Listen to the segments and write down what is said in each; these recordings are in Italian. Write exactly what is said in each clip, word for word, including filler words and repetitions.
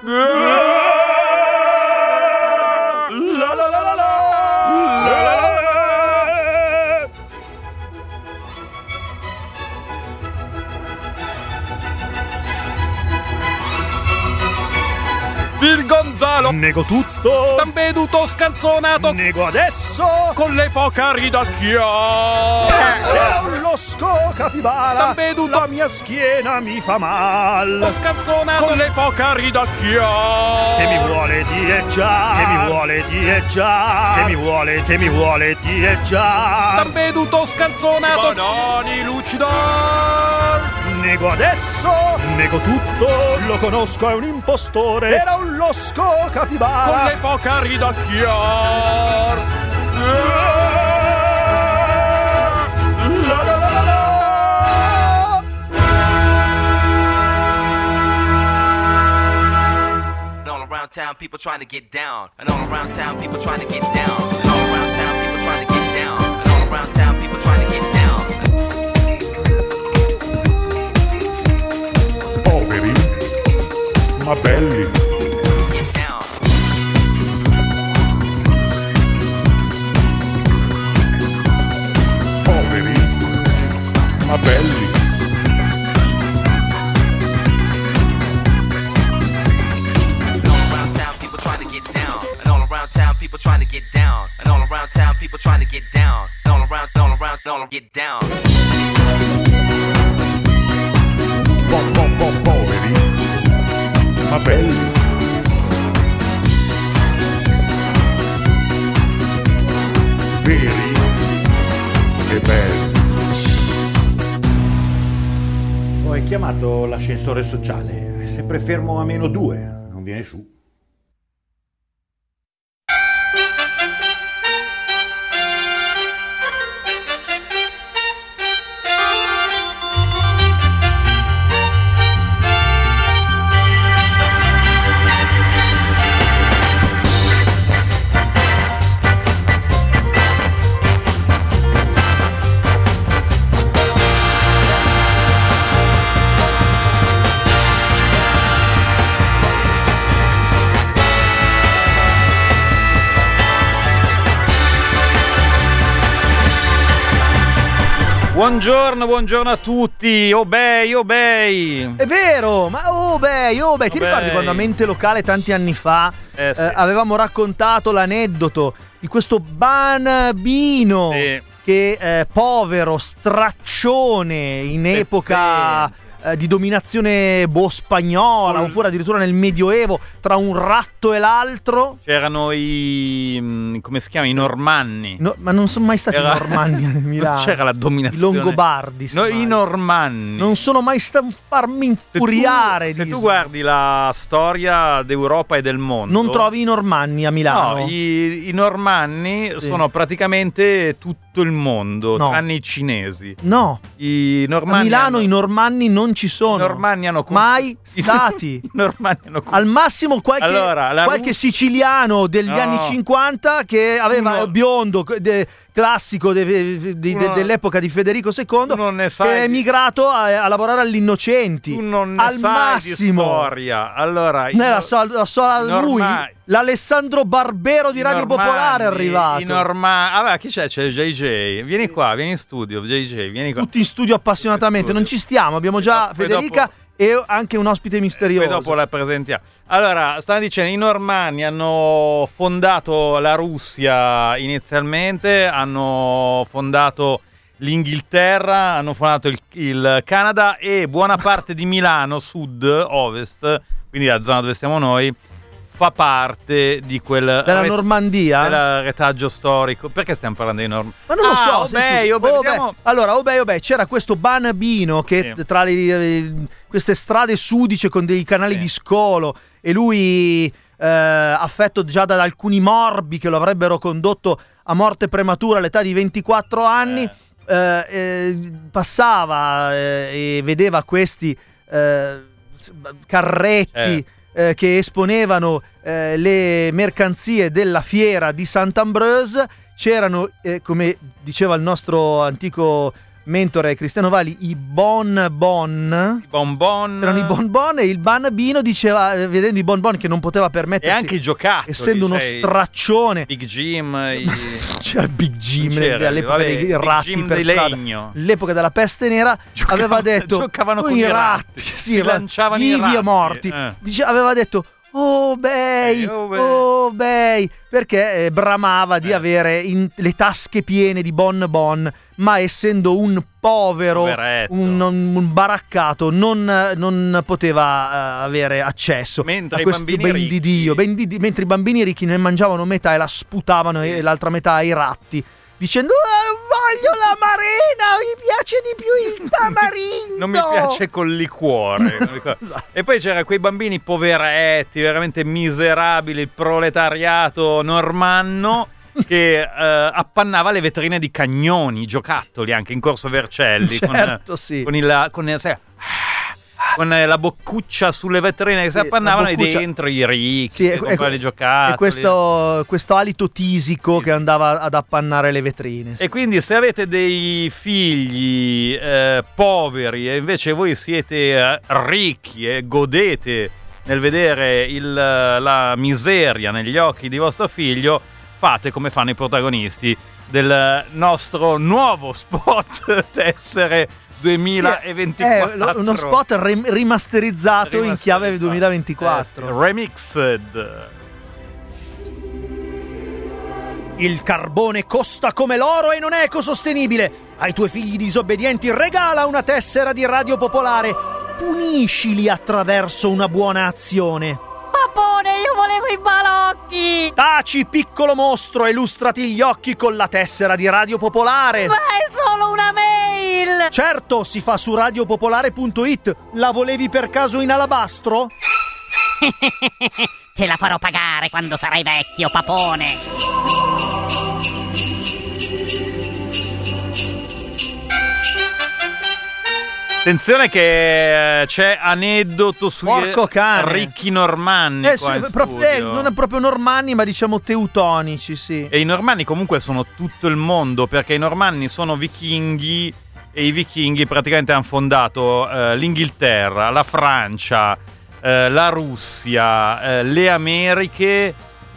La la la la la. Il Gonzalo Nego tutto, t'han veduto scanzonato nego adesso. con le foca ridacchiate. Era un losco capibara, T'han veduto la mia schiena mi fa mal. Ho scanzonato con le foca ridacchiate. Che mi vuole dire già, che mi vuole dire già, che mi vuole, che mi vuole dire già. T'han veduto scanzonato banani lucidar. Nego adesso, nego tutto, lo conosco, è un impostore. Era un losco capibara Con le foca ridacchiar. La la la la la. And all around town, people trying to get down. And all around town, people trying to get down. And all around town, people trying to get down. And all around town, people trying to get down. Poveri, ma belli. Get down. Poveri, ma belli. And all around town, people trying to get down. And all around town, people trying to get down. And all around town, people trying to get down. And all around, all around, all get down. Po, po, po, poveri, ma belli. Veri e belli. Ho chiamato l'ascensore sociale, è sempre fermo a meno due, non viene su. Buongiorno, buongiorno a tutti. Obei, obei. È vero, ma oh beh, oh beh, ti Oh, ricordi beh. quando a Mente Locale tanti anni fa Eh, sì. eh, avevamo raccontato l'aneddoto di questo bambino Sì. che eh, povero, straccione in epoca eh, di dominazione boh spagnola, Mm. oppure addirittura nel Medioevo, tra un ratto e l'altro. C'erano i mh, come si chiama? I normanni. No, ma non sono mai stati Era- i normanni a Milano. Non c'era la I dominazione. longobardi. No, semmai. i normanni. Non sono mai stati farmi Se tu- infuriare. Se di- tu guardi la storia d'Europa e del mondo, Non trovi i normanni a Milano. No, i, i normanni Sì. sono praticamente tutto il mondo, No. tranne i cinesi. No, I normanni a Milano hanno, i normanni non ci sono. i normanni hanno con- mai i- stati. I normanni hanno con- Al massimo qualche, Allora, la qualche Rus- siciliano degli No. anni cinquanta che aveva No. biondo de- classico de- de- de- No. dell'epoca di Federico secondo, Tu non ne che sai è di- emigrato a, a lavorare all'Innocenti. Tu non ne Al sai massimo. di storia. Allora, i Non è la nor- so, la so i lui, norma- l'Alessandro Barbero di i Radio normanni, Popolare è arrivato. I normanni. Ah, beh, chi c'è? C'è J J. Vieni qua, vieni in studio, J J, vieni qua. Tutti in studio appassionatamente, non ci stiamo, abbiamo già Poi Federica dopo- e anche un ospite misterioso. Poi dopo la presentiamo. Allora, stanno dicendo, i normanni hanno fondato la Russia inizialmente, hanno fondato l'Inghilterra, hanno fondato il, il Canada e buona parte di Milano, sud, ovest, quindi la zona dove stiamo noi, fa parte di quel Della re- Normandia? del retaggio storico. Perché stiamo parlando di normanni? Ma non lo ah, so. Obei, senti. Obei, Oh, vediamo- beh. Allora, oh beh, oh beh, c'era questo bambino che Sì. tra le, eh, queste strade sudice con dei canali Sì. di scolo, e lui, eh, affetto già da alcuni morbi che lo avrebbero condotto a morte prematura all'età di ventiquattro anni, Eh. eh, eh, passava eh, e vedeva questi eh, s- carretti eh, che esponevano eh, le mercanzie della fiera di Saint-Ambroise. C'erano, eh, come diceva il nostro antico mentore Cristiano Valli, i Bon Bon. I bonbon. Erano i Bon Bon e il bambino diceva, eh, vedendo i Bon Bon che non poteva E permettersi, anche i giocattoli. essendo uno sai, straccione. Big Jim. I... C'era il Big Jim C'era, all'epoca vabbè, dei Big ratti Jim per di strada. legno. L'epoca della peste nera Giocavano- aveva detto giocavano "Oh, con i i ratti, ratti, sì, si va- lanciavano i vivi ratti, e morti". eh. Dice- aveva detto "Oh bei, Eh, oh, bei". oh bei", perché eh, bramava di avere in- le tasche piene di Bon Bon, ma essendo un povero, Poveretto. un, un- un baraccato, non, non poteva eh, avere accesso Mentre a i questi bambini ben di ricchi- Dio. Ben di Dio- mentre i bambini ricchi ne mangiavano metà e la sputavano e l'altra metà ai ratti, dicendo "Ah, voglio la marina, mi piace di più il tamarindo". Non mi piace col liquore. Esatto. E poi c'era quei bambini poveretti, veramente miserabili, il proletariato normanno che eh, appannava le vetrine di cagnoni, giocattoli anche in Corso Vercelli. Certo, con, sì. Con, il, con, il- sai, con la boccuccia sulle vetrine che si Sì, appannavano la e boccuccia. dentro i ricchi Sì, che e- compravano i giocattoli. E questo, questo alito tisico Sì. che andava ad appannare le vetrine. sì. E quindi se avete dei figli eh, poveri e invece voi siete eh, ricchi e godete nel vedere il- la miseria negli occhi di vostro figlio, fate come fanno i protagonisti del nostro nuovo spot Tessere duemilaventiquattro. È lo- uno spot rim- rimasterizzato in chiave Rimasterizzato. duemilaventiquattro. Eh, sì, remixed. Il carbone costa come l'oro e non è ecosostenibile. Ai tuoi figli disobbedienti regala una tessera di Radio Popolare. Puniscili attraverso una buona azione. Papone, io volevo i balocchi! Taci, piccolo mostro, e lustrati gli occhi con la tessera di Radio Popolare. Ma è solo una mail! Certo, si fa su radiopopolare punto it. La volevi per caso in alabastro? Te la farò pagare quando sarai vecchio, papone! Attenzione che eh, c'è aneddoto sui Porco cane. ricchi normanni Eh, qua sì, in pro- eh, studio. non è proprio normanni, ma diciamo teutonici, sì. E i normanni comunque sono tutto il mondo, perché i normanni sono vichinghi e i vichinghi praticamente hanno fondato eh, l'Inghilterra, la Francia, eh, la Russia, eh, le Americhe,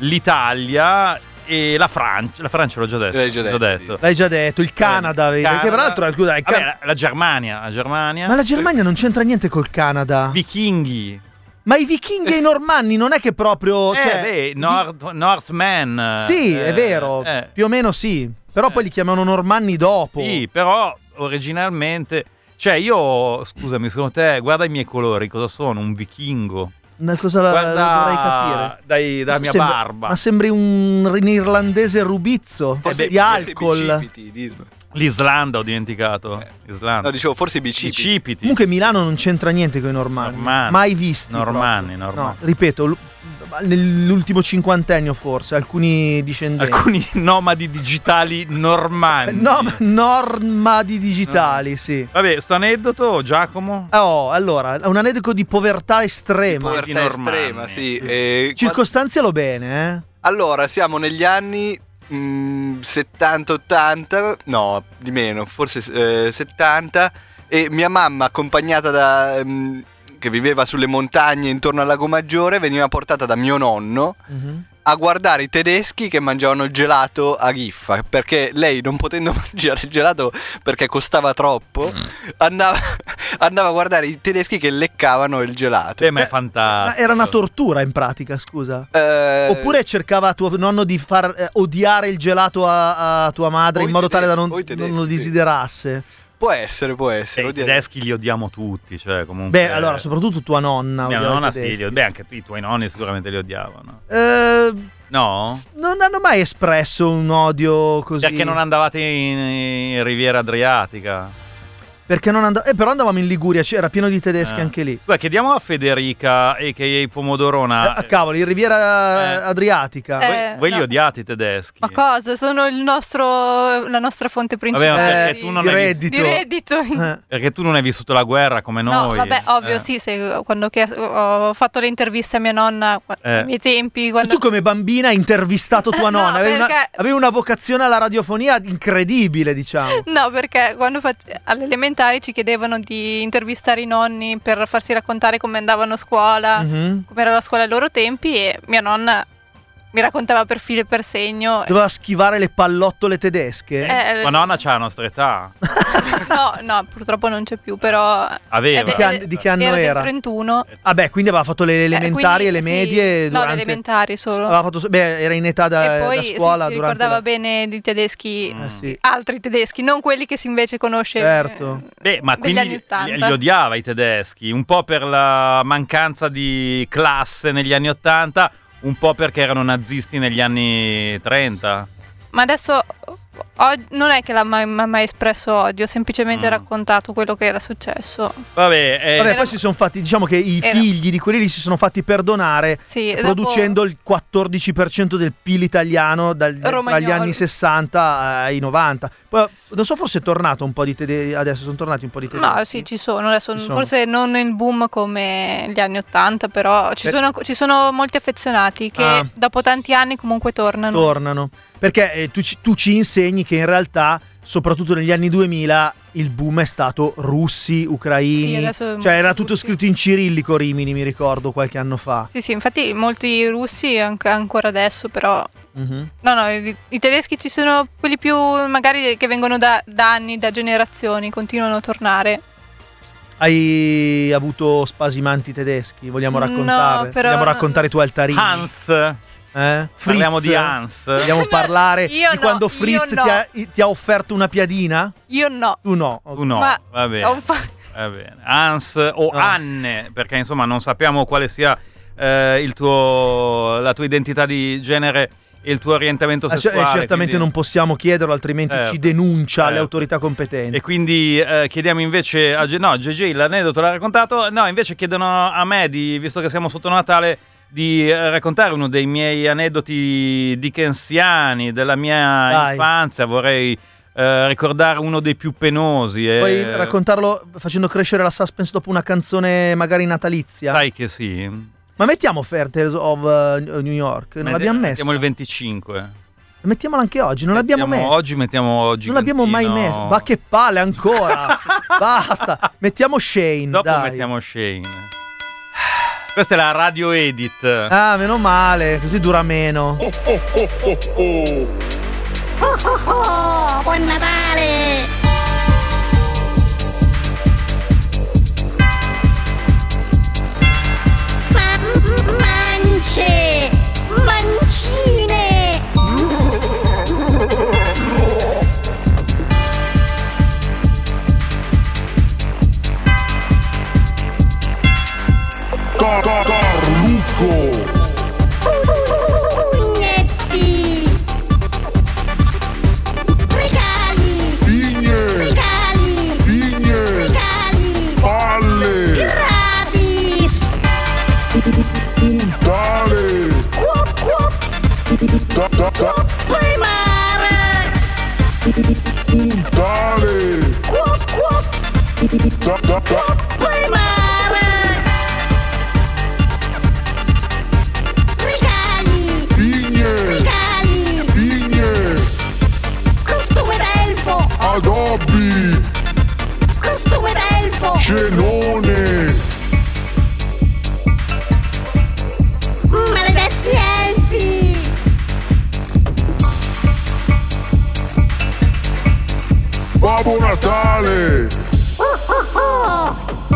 l'Italia e la Francia. La Francia l'ho già detto. L'hai già l'ho detto, L'hai già detto, il Canada, vedi? Canada. Che tra l'altro scusa, il Vabbè, Can- la, la Germania, la Germania. Ma la Germania non c'entra niente col Canada. Vichinghi. Ma i vichinghi e i normanni non è che proprio... Eh, cioè, beh, vi- North, Northman. Sì, eh, è vero, eh. più o meno sì. Però Eh. poi li chiamano normanni dopo. Sì, però originalmente... Cioè io, scusami, secondo te, guarda i miei colori, cosa sono? Un vichingo. Una cosa la, Guarda la dovrei capire. dai, dalla Tu mia sembra- barba. Ma sembri un, un irlandese rubizzo Forse di forse i alcol. bicipiti, Disma. L'Islanda ho dimenticato. Eh. Islanda. No, dicevo forse i I bicipiti. cipiti. Comunque Milano non c'entra niente con i normanni. Normanni. Mai visti. Normanni, proprio. normanni. No, ripeto, l- nell'ultimo cinquantennio forse, alcuni discendenti. Alcuni nomadi digitali normanni. No, ma normadi digitali, sì. Vabbè, sto aneddoto, Giacomo. Oh, allora, un aneddoto di povertà estrema. Povertà Di normanni. estrema, sì. E Circostanzialo bene, eh. allora, siamo negli anni mm, settanta ottanta, no, di meno, forse eh, settanta, e mia mamma, accompagnata da... mm, che viveva sulle montagne intorno al Lago Maggiore, veniva portata da mio nonno Mhm. a guardare i tedeschi che mangiavano il gelato a Ghiffa, perché lei, non potendo mangiare il gelato perché costava troppo, andava, andava a guardare i tedeschi che leccavano il gelato. Eh, ma è Ma fantastico. era una tortura in pratica, scusa. Eh, Oppure cercava tuo nonno di far eh, odiare il gelato a, a tua madre O in i modo tale da tedeschi, non, o i tedeschi, non lo sì. desiderasse. può essere, può Eh, essere. I oddio. tedeschi li odiamo tutti, cioè comunque... Beh, allora, soprattutto tua nonna. Mia odiava i nonna sì, tedeschi. li- beh, anche tu- i tuoi nonni sicuramente li odiavano. Eh, No? non hanno mai espresso un odio così. Perché non andavate in, in Riviera Adriatica? Perché non andavo... Eh, però andavamo in Liguria, c'era pieno di tedeschi Eh. anche lì. Beh, chiediamo a Federica, a k a. Pomodorona. Ah, cavolo, in Riviera Eh. Adriatica. Eh, voi voi li no. odiate i tedeschi? Ma cosa? Sono il nostro, la nostra fonte principale Vabbè, ma perché Eh, tu non di hai reddito. di reddito. Eh. Perché tu non hai vissuto la guerra come No, noi. vabbè, ovvio, Eh. sì, se, quando che- ho fatto le interviste a mia nonna qua- Eh. ai miei tempi, quando... Tu come bambina hai intervistato tua No, nonna, avevi, una, perché- avevi una vocazione alla radiofonia incredibile, diciamo. No, perché quando fac- alle elementari ci chiedevano di intervistare i nonni per farsi raccontare come andavano a scuola, Mhm. come era la scuola ai loro tempi, e mia nonna mi raccontava per filo e per segno. Doveva schivare le pallottole tedesche. Eh, Ma nonna c'ha la nostra età. No, no, purtroppo non c'è più, però... Aveva. Ed- Di che, ed- anni- di che anno era era? del trentuno. Vabbè, quindi aveva fatto le elementari Eh, e le quindi, medie sì, durante... No, le elementari solo. Aveva fatto... Beh, era in età da, E poi da sì, scuola si durante ricordava la... bene di tedeschi, Eh, sì. altri tedeschi, non quelli che si invece conosce Certo. eh, Beh, ma degli quindi anni li, ottanta. li odiava i tedeschi, un po' per la mancanza di classe negli anni ottanta, un po' perché erano nazisti negli anni trenta. Ma adesso o- non è che l'ha mai, mai- mai espresso odio, ho semplicemente Mm. raccontato quello che era successo. Vabbè, eh, Vabbè, Era- poi si sono fatti, diciamo che i Era- figli di quelli lì si sono fatti perdonare Sì, producendo il quattordici per cento del P I L italiano dal- tra Romagnolo. gli anni sessanta ai novanta. Poi non so, forse è tornato un po' di tedeschi, adesso sono tornati un po' di dopo- tedeschi. No, sì, ci sono, adesso Ci sono. forse non nel boom come gli anni ottanta, però ci Eh. sono, ci sono molti affezionati che Ah. dopo tanti anni comunque tornano. Tornano. Perché eh, tu, ci, tu ci insegni che in realtà, soprattutto negli anni duemila, il boom è stato russi, ucraini. Sì, adesso cioè era tutto russi. scritto in cirillico Rimini, mi ricordo, qualche anno fa. Sì, sì, infatti molti russi anche ancora adesso, però... Mhm. No, no, i, i tedeschi ci sono quelli più magari che vengono da, da anni, da generazioni, continuano a tornare. Hai avuto spasimanti tedeschi? Vogliamo No, raccontare? però- Vogliamo raccontare i tuoi altarini? Hans, Eh? parliamo Fritz? di Hans. Vogliamo parlare Io di no, quando io Fritz no. ti, ha, ti ha offerto una piadina? Io no. Tu no. Tu no, Ma va bene. ho fa- Va bene. Hans o No. Anne, perché insomma non sappiamo quale sia eh, il tuo, la tua identità di genere e il tuo orientamento Ah, sessuale. cioè, eh, certamente quindi- non possiamo chiederlo, altrimenti Certo, ci denuncia certo. le autorità competenti. E quindi eh, chiediamo invece a G- no, G G l'aneddoto l'ha raccontato, no, invece chiedono a me, di, visto che siamo sotto Natale, di eh, raccontare uno dei miei aneddoti dickensiani della mia Dai. infanzia. Vorrei eh, ricordare uno dei più penosi. E, Puoi raccontarlo facendo crescere la suspense dopo una canzone magari natalizia? Sai che sì. Ma mettiamo Fair Tales of uh, New York? Non l'abbiamo messa? Mettiamo il venticinque. Mettiamola anche oggi, non l'abbiamo Mettiamo messa. Oggi mettiamo oggi. Non l'abbiamo mai messa. Ma che palle ancora. Basta. Mettiamo Shane. Dopo dai. mettiamo Shane. Questa è la radio edit. Ah, meno male, così dura meno. Oh oh oh, buon Natale! Ma- mance! Mancine! Car- car- Carlucco. Pugnetti! Regali! Pigne. Regali! Pigne. Regali! Palle. Gratis! Puntale. Quop quop! Ta- ta- ta- Puoi mare! Puntale. Quop quop! Ta- ta- ta- Puoi mare! Regali! Pigne. Regali! Pigne. Costume d'elfo! Adobi. Costume d'elfo! Cenone. Maledetti elfi! Babbo Natale. Oh oh oh!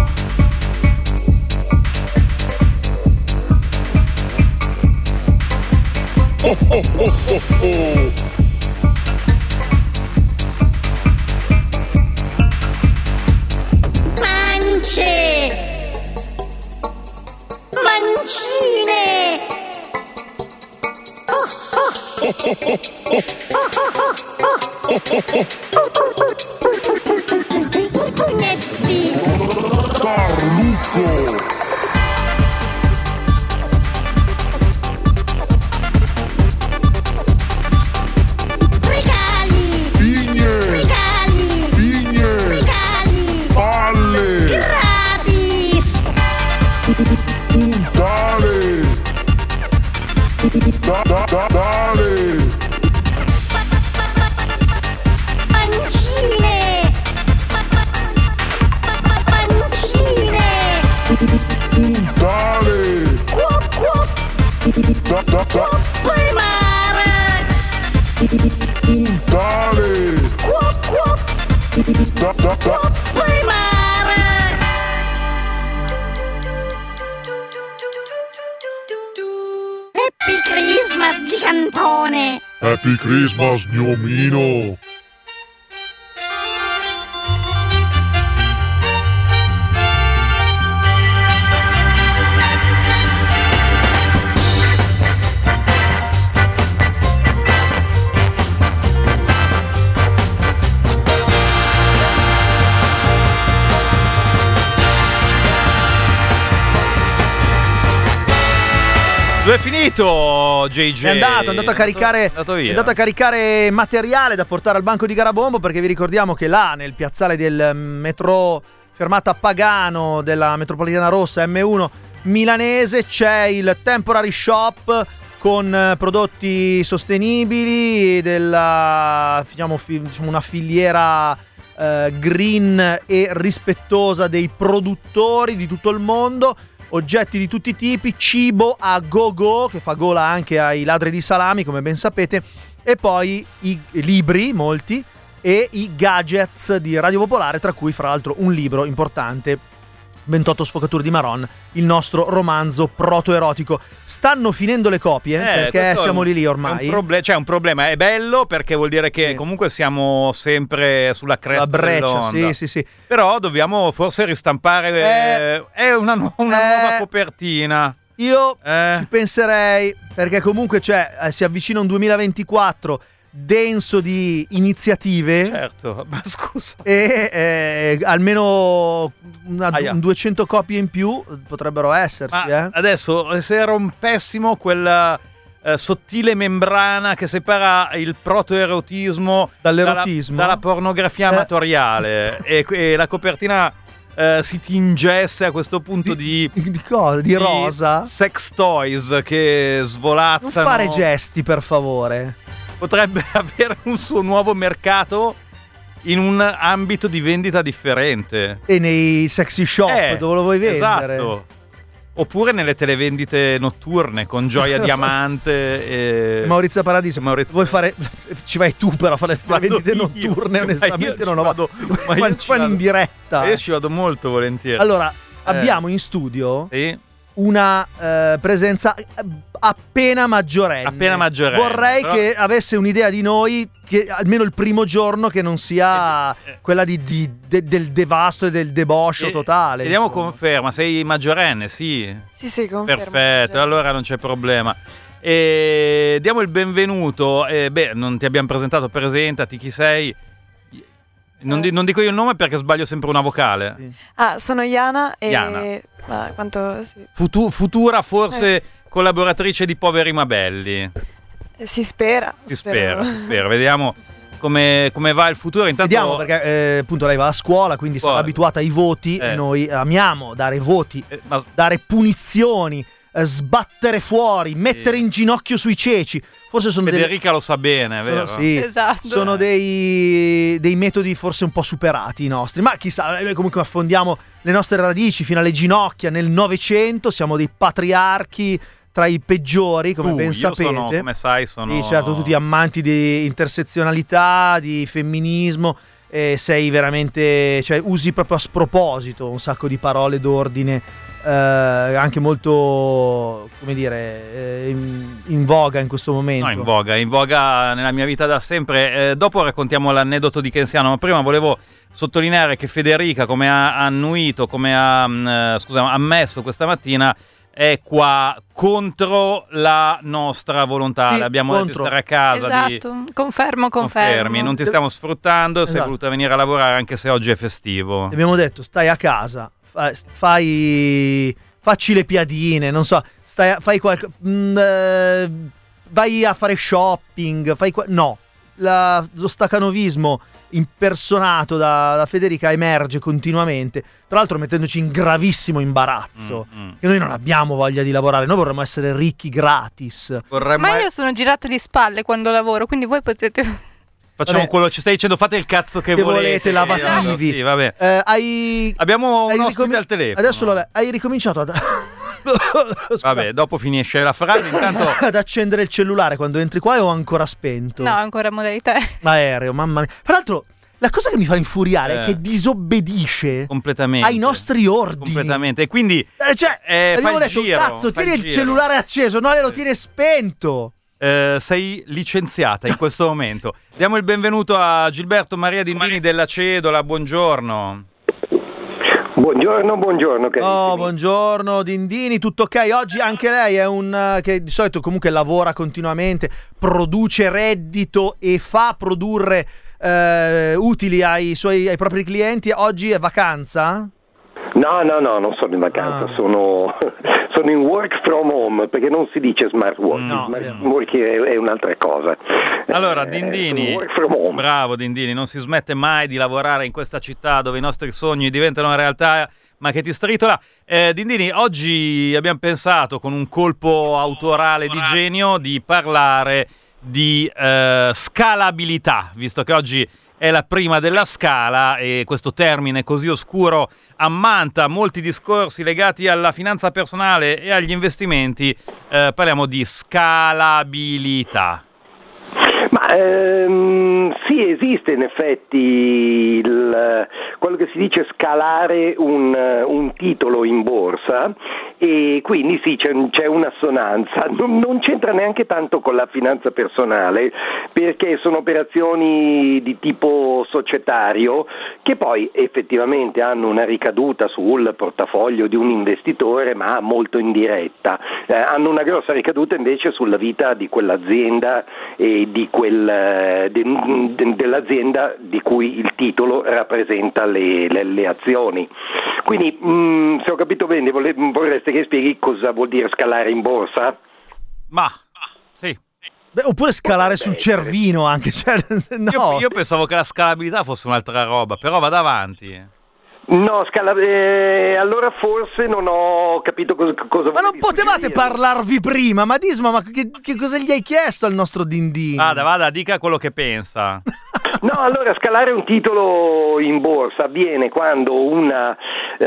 Oh oh oh oh oh. Mance! Mancine! Oh oh oh! Pugnetti. Carlucco. Regali. Pigne. Regali. Pigne. Regali. Palle. Gratis. Dale. Da, da, da, dale. Pancine. Pancine. Dale. Cuop, cuop. Da, da, da, Poi mare. dale. Cuop, cuop. Da, da, da. Poi mare. Happy Christmas, gigantone. Happy Christmas, gnomino. Dove è finito J J? È andato, è andato a caricare, è andato via. è andato a caricare materiale da portare al banco di Garabombo, perché vi ricordiamo che là nel piazzale del metro fermata Pagano della metropolitana rossa M uno milanese c'è il Temporary Shop con eh, prodotti sostenibili della diciamo, fi- diciamo una filiera eh, green e rispettosa dei produttori di tutto il mondo. Oggetti di tutti i tipi, cibo a go-go, che fa gola anche ai ladri di salami, come ben sapete, e poi i libri, molti, e i gadgets di Radio Popolare, tra cui fra l'altro un libro importante, ventotto sfoccature di Maron, il nostro romanzo protoerotico. Stanno finendo le copie, Eh, perché questo siamo è un- lì lì è ormai. un proble- cioè un problema, è bello perché vuol dire che Sì. comunque siamo sempre sulla cresta La breccia, dell'onda. sì, sì, sì. Però dobbiamo forse ristampare eh, è una, nu- una eh, nuova copertina. Io Eh. ci penserei, perché comunque cioè, eh, si avvicina un duemilaventiquattro denso di iniziative. Certo, ma scusa. E eh, almeno una, Aia. un duecento copie in più potrebbero esserci. Ma eh. adesso se rompessimo quella eh, sottile membrana che separa il protoerotismo Dall'erotismo? dalla, dalla pornografia Eh. amatoriale e, e la copertina eh, si tingesse a questo punto di, Di cosa? Di rosa? sex toys che Non svolazzano, fare gesti, per favore. potrebbe avere un suo nuovo mercato in un ambito di vendita differente. E nei sexy shop, Eh, dove lo vuoi vendere? Esatto. Oppure nelle televendite notturne con Gioia Diamante e Maurizio Paradiso, Maurizio- vuoi fare? Ci vai tu però a fare le Vado vendite io. notturne, Ma onestamente io ci non ho vado- ma io Fanno ci fanno vado- in diretta. Io ci vado molto volentieri. Allora, abbiamo in studio Sì? una eh, presenza eh, appena maggiorenne. Appena maggiorenne, Vorrei però- che avesse un'idea di noi, che almeno il primo giorno, che non sia Eh, eh. quella di, di- de- del devasto e del deboscio E- totale. Chiediamo insomma. conferma, sei maggiorenne? Sì. Sì, sì, confermo. Perfetto, allora non c'è problema. E diamo il benvenuto. Eh, beh, non ti abbiamo presentato, presentati, chi sei? Non, di- non dico io il nome perché sbaglio sempre una vocale. Sì. Ah, sono Iana e... Iana. Ma quanto... Sì. Futu- futura forse collaboratrice di Poveri ma Belli. Eh, Si spera. Si spero. spera, si spera. Vediamo come, come va il futuro. Intanto Vediamo, perché eh, appunto lei va a scuola, quindi Scuola. sarà abituata ai voti Eh. e noi amiamo dare voti, Eh, ma dare punizioni, eh, sbattere fuori, mettere in ginocchio sui ceci. Forse sono delle- Federica lo sa bene, sono- vero? sì, Esatto. sono dei, dei metodi forse un po' superati i nostri, ma chissà, noi comunque affondiamo le nostre radici fino alle ginocchia nel Novecento, siamo dei patriarchi tra i peggiori, come Tu, ben io sapete. sono, come sai, sono... Sì, certo, tutti amanti di intersezionalità, di femminismo, e sei veramente, cioè usi proprio a sproposito un sacco di parole d'ordine, eh, anche molto, come dire, eh, in, in voga in questo momento. No, in voga, in voga nella mia vita da sempre. Eh, dopo raccontiamo l'aneddoto di Kensiano, ma prima volevo sottolineare che Federica, come ha annuito, come ha mh, scusa, ammesso questa mattina, è qua contro la nostra volontà. Sì, Abbiamo contro. detto di stare a casa. Esatto, di... confermo, confermo. Confermi, non ti stiamo sfruttando, sei Esatto. voluta venire a lavorare anche se oggi è festivo. Abbiamo detto, stai a casa, fa- fai, facci le piadine, non so, stai, fai qualcosa, vai a fare shopping, fai qua- no, La- lo stacanovismo impersonato da, da Federica emerge continuamente, tra l'altro mettendoci in gravissimo imbarazzo, Mm, mm. che noi non abbiamo voglia di lavorare, noi vorremmo essere ricchi gratis. Vorremmo... Ma io sono girata di spalle quando lavoro, quindi voi potete... Facciamo Vabbè. quello, ci stai dicendo fate il cazzo che, Che volete, volete. lavativi. Sì, vabbè. Eh, hai, Abbiamo hai un ospite ricomin- al telefono. Adesso vabbè, hai ricominciato ad... Vabbè, dopo finisce la frase, intanto... ad accendere il cellulare quando entri qua e ho ancora spento. No, ancora modalità. Aereo, mamma mia. Tra l'altro, la cosa che mi fa infuriare Eh. è che disobbedisce completamente. ai nostri ordini. Completamente. E quindi Eh, cioè, eh, abbiamo fai il detto, giro, cazzo, fai tieni il giro. cellulare acceso, no, lo tiene spento. Eh, sei licenziata in questo momento. Diamo il benvenuto a Gilberto Maria Dindini della Cedola, buongiorno. Buongiorno, buongiorno. Oh, buongiorno Dindini, tutto ok? Oggi anche lei è un uh, che di solito comunque lavora continuamente, produce reddito e fa produrre eh, utili ai suoi ai propri clienti. Oggi è vacanza? No, no, no, non sono in vacanza, Ah. sono, sono in work from home, perché non si dice smart working, No, smart vero. working è, è un'altra cosa. Allora, Eh, Dindini, sono work from home. bravo Dindini, non si smette mai di lavorare in questa città dove i nostri sogni diventano realtà, ma che ti stritola. Eh, Dindini, oggi abbiamo pensato con un colpo autorale di genio di parlare di eh, scalabilità, visto che oggi è la prima della scala e questo termine così oscuro ammanta molti discorsi legati alla finanza personale e agli investimenti. Eh, parliamo di scalabilità. Ma ehm, sì, esiste in effetti il, quello che si dice scalare un, un titolo in borsa, e quindi sì, c'è, c'è un'assonanza, non, non c'entra neanche tanto con la finanza personale, perché sono operazioni di tipo societario che poi effettivamente hanno una ricaduta sul portafoglio di un investitore, ma molto indiretta. Eh, hanno una grossa ricaduta invece sulla vita di quell'azienda e di quel, de, de, dell'azienda di cui il titolo rappresenta le, le, le azioni. Quindi, mh, se ho capito bene, vole, vorreste che spieghi cosa vuol dire scalare in borsa? Ma, sì. Beh, oppure scalare sul cervino anche, cioè, no. Io, io pensavo che la scalabilità fosse un'altra roba, però vado avanti. No, scala, eh, allora forse non ho capito cosa, cosa Ma non volevi potevate suggerire. parlarvi prima, ma Disma, ma che, che cosa gli hai chiesto al nostro Dindini? Vada, vada, dica quello che pensa. No, allora scalare un titolo in borsa avviene quando una,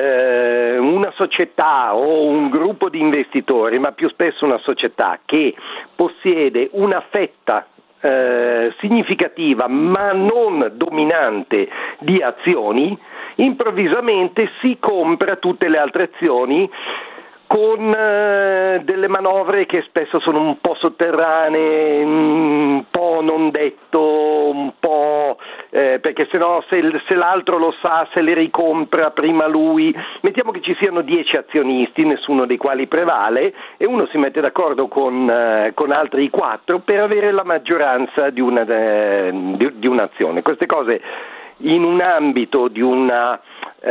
eh, una società o un gruppo di investitori, ma più spesso una società che possiede una fetta eh, significativa ma non dominante di azioni, improvvisamente si compra tutte le altre azioni con eh, delle manovre che spesso sono un po' sotterranee, un po' non detto, un po' eh, perché sennò se, se l'altro lo sa se le ricompra prima lui. Mettiamo che ci siano dieci azionisti, nessuno dei quali prevale, e uno si mette d'accordo con, eh, con altri quattro per avere la maggioranza di, una, eh, di, di un'azione. Queste cose in un ambito di una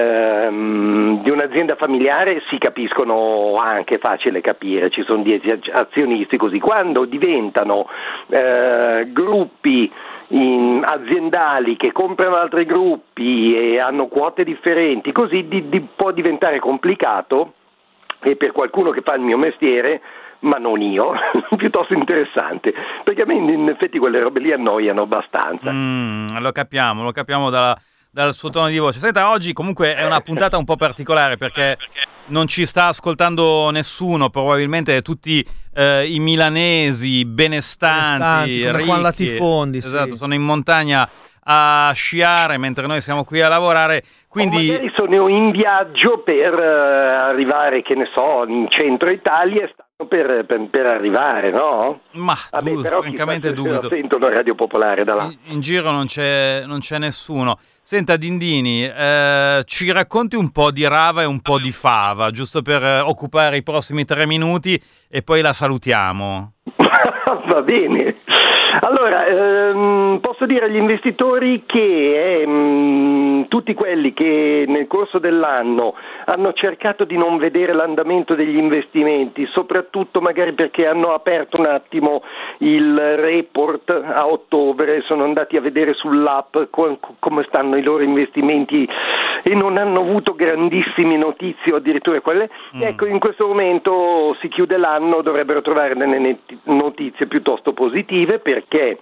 ehm, di un'azienda familiare si capiscono anche, facile capire, ci sono dieci azionisti, così quando diventano eh, gruppi in aziendali che comprano altri gruppi e hanno quote differenti, così di, di, può diventare complicato, e per qualcuno che fa il mio mestiere, ma non io, piuttosto interessante, perché a me in effetti quelle robe lì annoiano abbastanza. Mm, lo capiamo, lo capiamo dalla, dal suo tono di voce. Senta, oggi comunque è una puntata un po' particolare perché non ci sta ascoltando nessuno, probabilmente tutti eh, i milanesi benestanti, Benestanti, come ricchi, Juan Latifondi, sì. esatto, sono in montagna a sciare mentre noi siamo qui a lavorare, quindi O magari sono in viaggio per uh, arrivare, che ne so, in centro Italia e Per, per, per arrivare, no? Ma Vabbè, du- però francamente chissà se dubito. la sentono Radio Popolare da là. In, in giro non c'è, non c'è nessuno. Senta Dindini, eh, ci racconti un po' di rava e un po' di fava, giusto per eh, occupare i prossimi tre minuti e poi la salutiamo. Va bene. Allora, ehm, posso dire agli investitori che ehm, tutti quelli che nel corso dell'anno hanno cercato di non vedere l'andamento degli investimenti, soprattutto magari perché hanno aperto un attimo il report a ottobre, sono andati a vedere sull'app co- come stanno i loro investimenti e non hanno avuto grandissime notizie o addirittura quelle, mm. ecco, in questo momento si chiude l'anno, dovrebbero trovare delle net- notizie piuttosto positive, perché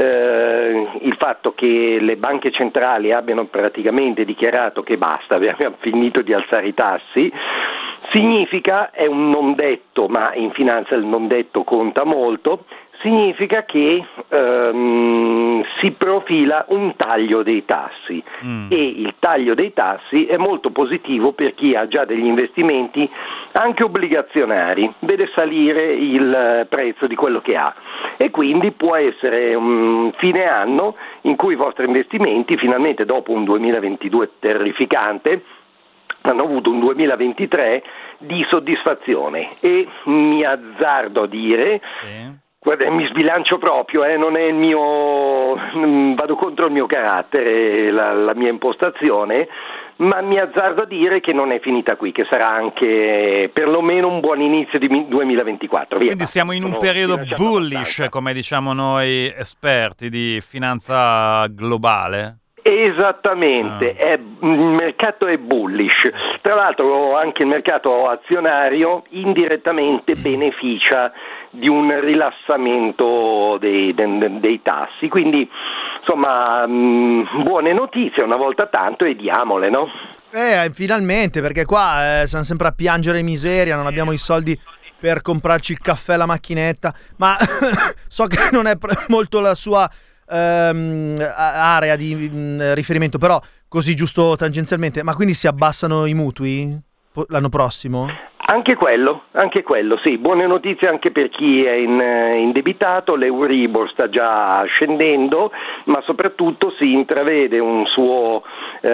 eh, il fatto che le banche centrali abbiano praticamente dichiarato che basta, abbiamo finito di alzare i tassi, significa, è un non detto, ma in finanza il non detto conta molto, significa che ehm, si profila un taglio dei tassi mm. e il taglio dei tassi è molto positivo per chi ha già degli investimenti anche obbligazionari, vede salire il prezzo di quello che ha e quindi può essere un fine anno in cui i vostri investimenti finalmente dopo un duemilaventidue terrificante hanno avuto un duemilaventitré di soddisfazione e mi azzardo a dire sì. Guarda, mi sbilancio proprio, eh, non è il mio, vado contro il mio carattere, la, la mia impostazione, ma mi azzardo a dire che non è finita qui, che sarà anche perlomeno un buon inizio di duemilaventiquattro. Via, Quindi siamo in un periodo bullish, abbastanza. Come diciamo noi esperti di finanza globale? Esattamente, ah. è, il mercato è bullish, tra l'altro anche il mercato azionario indirettamente beneficia di un rilassamento dei, dei, dei tassi, quindi insomma mh, buone notizie una volta tanto e diamole, no? Eh, finalmente, perché qua eh, siamo sempre a piangere miseria, non abbiamo i soldi per comprarci il caffè, la macchinetta, ma so che non è pre- molto la sua ehm, area di mh, riferimento, però così giusto tangenzialmente, ma quindi si abbassano i mutui po- l'anno prossimo? Anche quello, anche quello, sì, buone notizie anche per chi è in, indebitato, l'Euribor sta già scendendo, ma soprattutto si intravede un suo,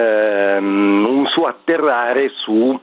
ehm, un suo atterrare su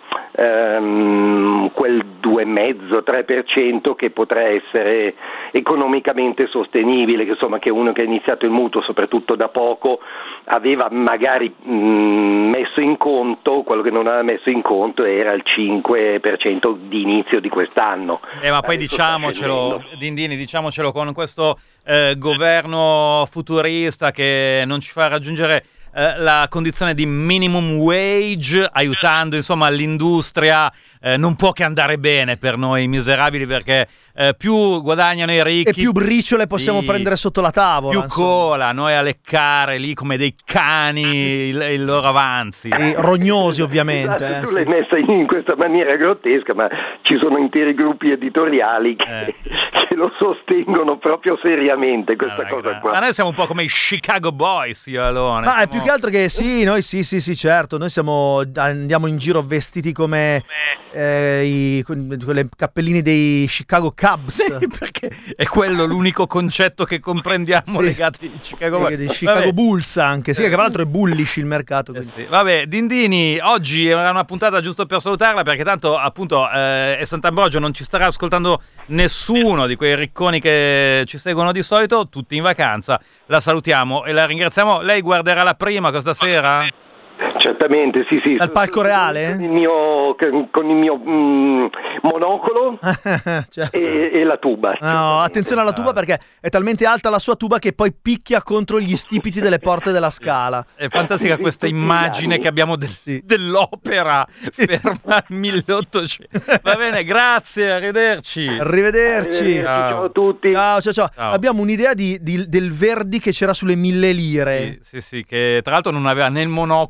ehm, quel due virgola cinque tre per cento che potrà essere economicamente sostenibile, che insomma che uno che ha iniziato il mutuo soprattutto da poco aveva magari mh, messo in conto, quello che non aveva messo in conto era il cinque per cento di inizio di quest'anno. Eh, ma poi Adesso diciamocelo, Dindini, diciamocelo con questo eh, governo futurista che non ci fa raggiungere eh, la condizione di minimum wage, aiutando insomma l'industria, eh, non può che andare bene per noi miserabili, perché eh, più guadagnano i ricchi e più briciole possiamo sì, prendere sotto la tavola, più insomma. Cola, noi a leccare lì come dei cani il, il loro avanzi, e rognosi ovviamente. Esatto, eh, tu sì. l'hai messa in questa maniera grottesca, ma ci sono interi gruppi editoriali che, Eh. che lo sostengono proprio seriamente questa Ah, cosa gra- qua. Ma noi siamo un po' come i Chicago Boys, io e Alone. Ma siamo... è più che altro che sì, noi sì, sì, sì, certo, noi siamo, andiamo in giro vestiti come eh, i, con, con le cappelline dei Chicago Cubs. Sì, perché è quello l'unico concetto che comprendiamo Sì. legato ai Chicago Sì, Boys. dei Chicago Vabbè. Bulls anche, sì, che tra l'altro è bullish il mercato. Eh quindi. sì. Vabbè, Dindini, oggi è una puntata giusto per salutarla, perché tanto appunto eh, è Sant'Ambrogio, non ci starà ascoltando nessuno di quei ricconi che ci seguono di solito, tutti in vacanza. La salutiamo e la ringraziamo. Lei guarderà la prima questa sera? Certamente, sì, sì. Al palco reale? Con il mio, con il mio mm, monocolo Cioè, e, e la tuba. no, attenzione alla tuba, perché è talmente alta la sua tuba che poi picchia contro gli stipiti delle porte della scala. È fantastica questa immagine che abbiamo del- Sì. dell'opera ferma al milleottocento. Va bene, grazie, arrivederci. Arrivederci. Arrivederci, Ciao. ciao a tutti. Ciao, ciao, ciao. Ciao. Abbiamo un'idea di, di- del Verdi che c'era sulle mille lire. Sì, sì, sì, che tra l'altro non aveva né il monocolo né la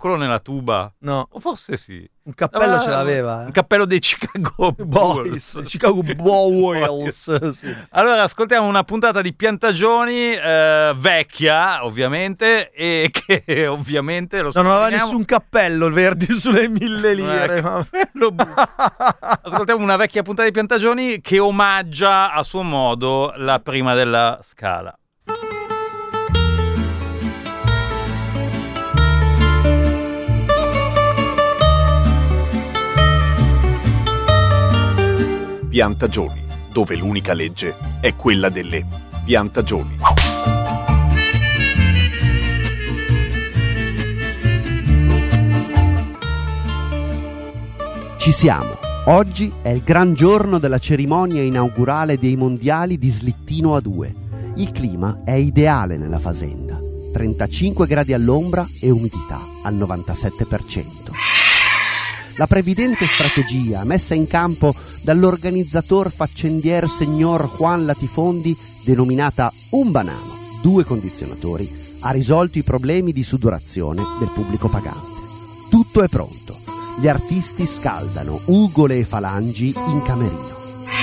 tuba? No. O forse sì. Un cappello Ah, ce l'aveva. Un eh. cappello dei Chicago Boys, Bulls. Chicago Bulls. Sì. Allora, ascoltiamo una puntata di Piantagioni eh, vecchia, ovviamente, e che ovviamente lo No, non aveva sottolineiamo- nessun cappello il Verdi sulle mille lire. Ecco. ma- Lo buffo. Ascoltiamo una vecchia puntata di Piantagioni che omaggia a suo modo la prima della Scala. Piantagioni, dove l'unica legge è quella delle piantagioni. Ci siamo. Oggi è il gran giorno della cerimonia inaugurale dei mondiali di slittino a due. Il clima è ideale nella fazenda. trentacinque gradi all'ombra e umidità al novantasette per cento. La previdente strategia messa in campo dall'organizzator faccendier signor Juan Latifondi, denominata Un Banano, due condizionatori, ha risolto i problemi di sudorazione del pubblico pagante. Tutto è pronto. Gli artisti scaldano ugole e falangi in camerino.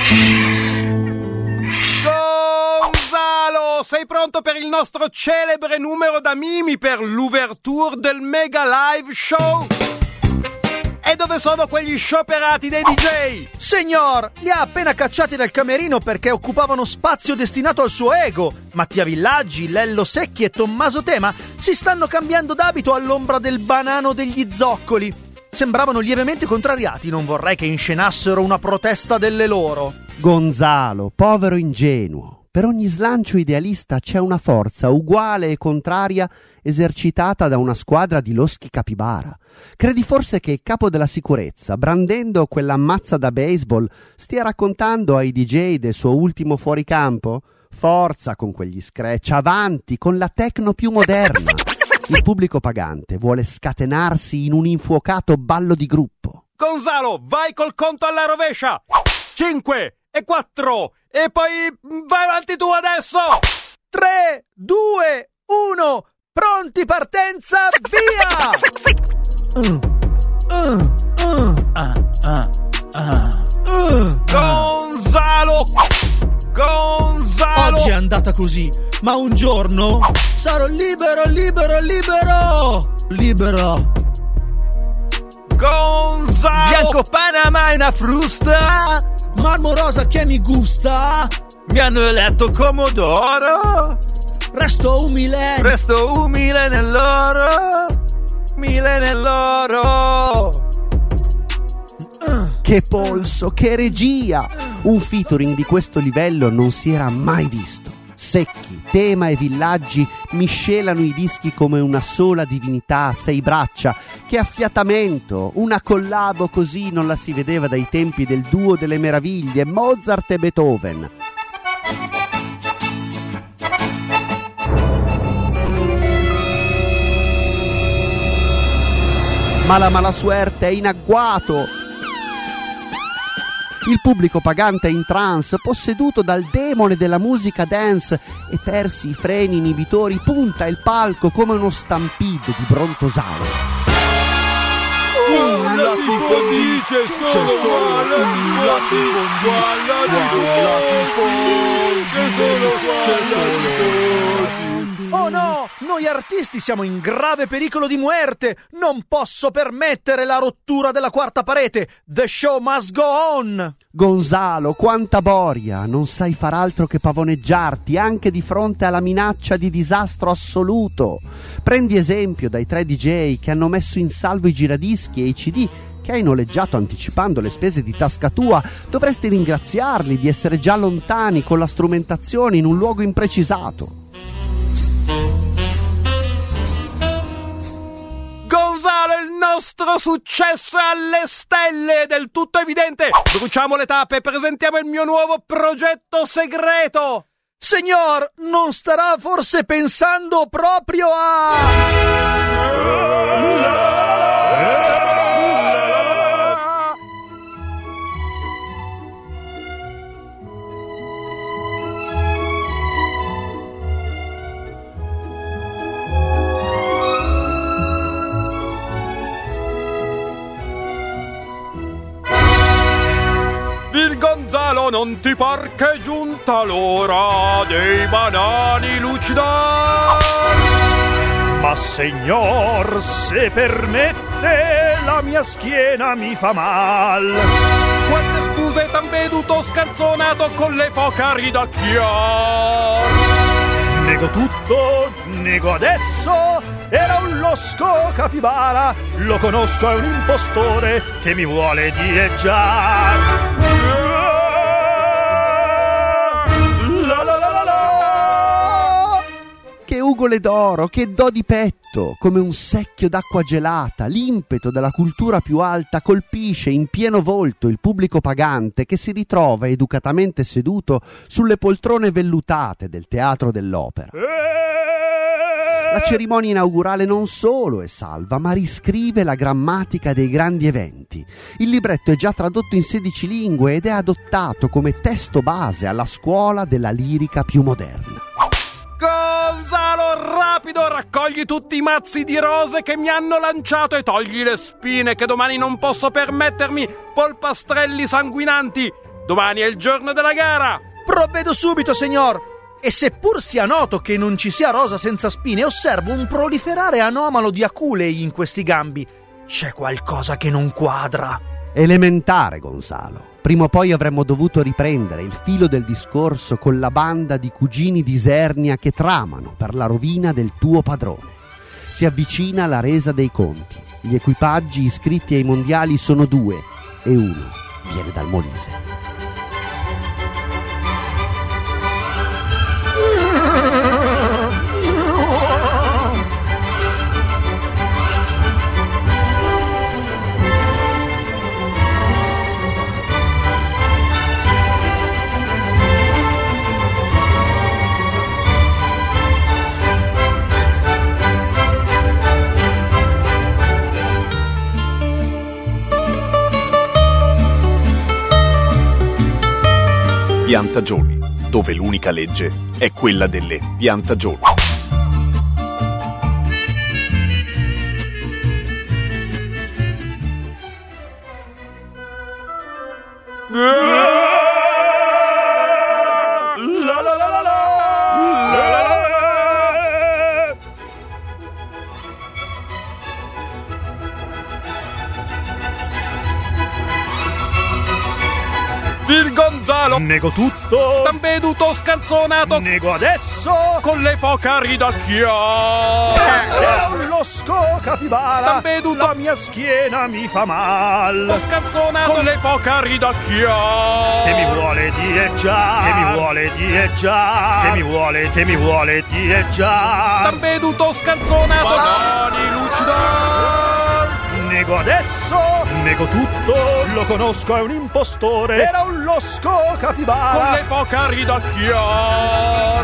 Gonzalo, sei pronto per il nostro celebre numero da mimi per l'ouverture del mega live show? E dove sono quegli scioperati dei D J? Signor, li ha appena cacciati dal camerino perché occupavano spazio destinato al suo ego. Mattia Villaggi, Lello Secchi e Tommaso Tema si stanno cambiando d'abito all'ombra del banano degli zoccoli. Sembravano lievemente contrariati, non vorrei che inscenassero una protesta delle loro. Gonzalo, povero ingenuo. Per ogni slancio idealista c'è una forza uguale e contraria esercitata da una squadra di loschi capibara. Credi forse che il capo della sicurezza, brandendo quella mazza da baseball, stia raccontando ai D J del suo ultimo fuoricampo? Forza con quegli scratch, avanti con la techno più moderna. Il pubblico pagante vuole scatenarsi in un infuocato ballo di gruppo. Gonzalo, vai col conto alla rovescia! cinque e quattro e poi vai avanti tu adesso! tre, due, uno, pronti, partenza, via! Uh, uh, uh. Ah, ah, ah. Uh. Gonzalo! Gonzalo! Oggi è andata così, ma un giorno sarò libero, libero, libero! Libero! Gonzalo! Bianco Panama e una frusta! Marmo rosa che mi gusta! Mi hanno eletto Comodoro! Resto umile! Resto umile nell'oro! Umile nell'oro! Che polso, che regia! Un featuring di questo livello non si era mai visto. Secchi, Tema e Villaggi miscelano i dischi come una sola divinità a sei braccia. Che affiatamento! Una collabo così non la si vedeva dai tempi del duo delle meraviglie, Mozart e Beethoven. Ma la mala suerte è in agguato. Il pubblico pagante è in trance, posseduto dal demone della musica dance, e persi i freni inibitori punta il palco come uno stampede di brontosaurio. Un latifo dice solo un latifo Oh no! Noi artisti siamo in grave pericolo di muerte! Non posso permettere la rottura della quarta parete! The show must go on! Gonzalo, quanta boria! Non sai far altro che pavoneggiarti anche di fronte alla minaccia di disastro assoluto. Prendi esempio dai tre D J che hanno messo in salvo i giradischi e i C D che hai noleggiato anticipando le spese di tasca tua. Dovresti ringraziarli di essere già lontani con la strumentazione in un luogo imprecisato. Gonzalo, il nostro successo è alle stelle, è del tutto evidente. Bruciamo le tappe e presentiamo il mio nuovo progetto segreto. Signor, non starà forse pensando proprio a... non ti par che è giunta l'ora dei banani lucidari? Ma signor, se permette, la mia schiena mi fa mal. Quante scuse t'han veduto scanzonato con le focari da chiar? Nego tutto, nego adesso, era un losco capibara, lo conosco, è un impostore che mi vuole dileggiar. La la la la la. Che ugole d'oro, che do di petto, come un secchio d'acqua gelata, l'impeto della cultura più alta colpisce in pieno volto il pubblico pagante che si ritrova educatamente seduto sulle poltrone vellutate del teatro dell'opera. La cerimonia inaugurale non solo è salva, ma riscrive la grammatica dei grandi eventi. Il libretto è già tradotto in sedici lingue ed è adottato come testo base alla scuola della lirica più moderna. Gonzalo, rapido, raccogli tutti i mazzi di rose che mi hanno lanciato e togli le spine che domani non posso permettermi, polpastrelli sanguinanti. Domani è il giorno della gara. Provvedo subito, signor. E seppur sia noto che non ci sia rosa senza spine, osservo un proliferare anomalo di aculei in questi gambi. C'è qualcosa che non quadra. Elementare, Gonzalo. Prima o poi avremmo dovuto riprendere il filo del discorso con la banda di cugini di Isernia che tramano per la rovina del tuo padrone. Si avvicina la resa dei conti. Gli equipaggi iscritti ai mondiali sono due e uno viene dal Molise. Piantagioni, dove l'unica legge è quella delle piantagioni. La la la la la. Il Gonzalo, nego tutto, t'han veduto scanzonato, nego adesso, con le focari da chiar. era un losco capibara, t'han veduto, la mia schiena mi fa mal. lo scanzonato, con le focari da chiar. Che mi vuole dileggiar, che mi vuole dileggiar, che mi vuole, che mi vuole dileggiar. T'han veduto scanzonato, banani lucidar. Nego adesso, nego tutto, lo conosco, è un impostore, era un losco capibara, con le focari da chiar.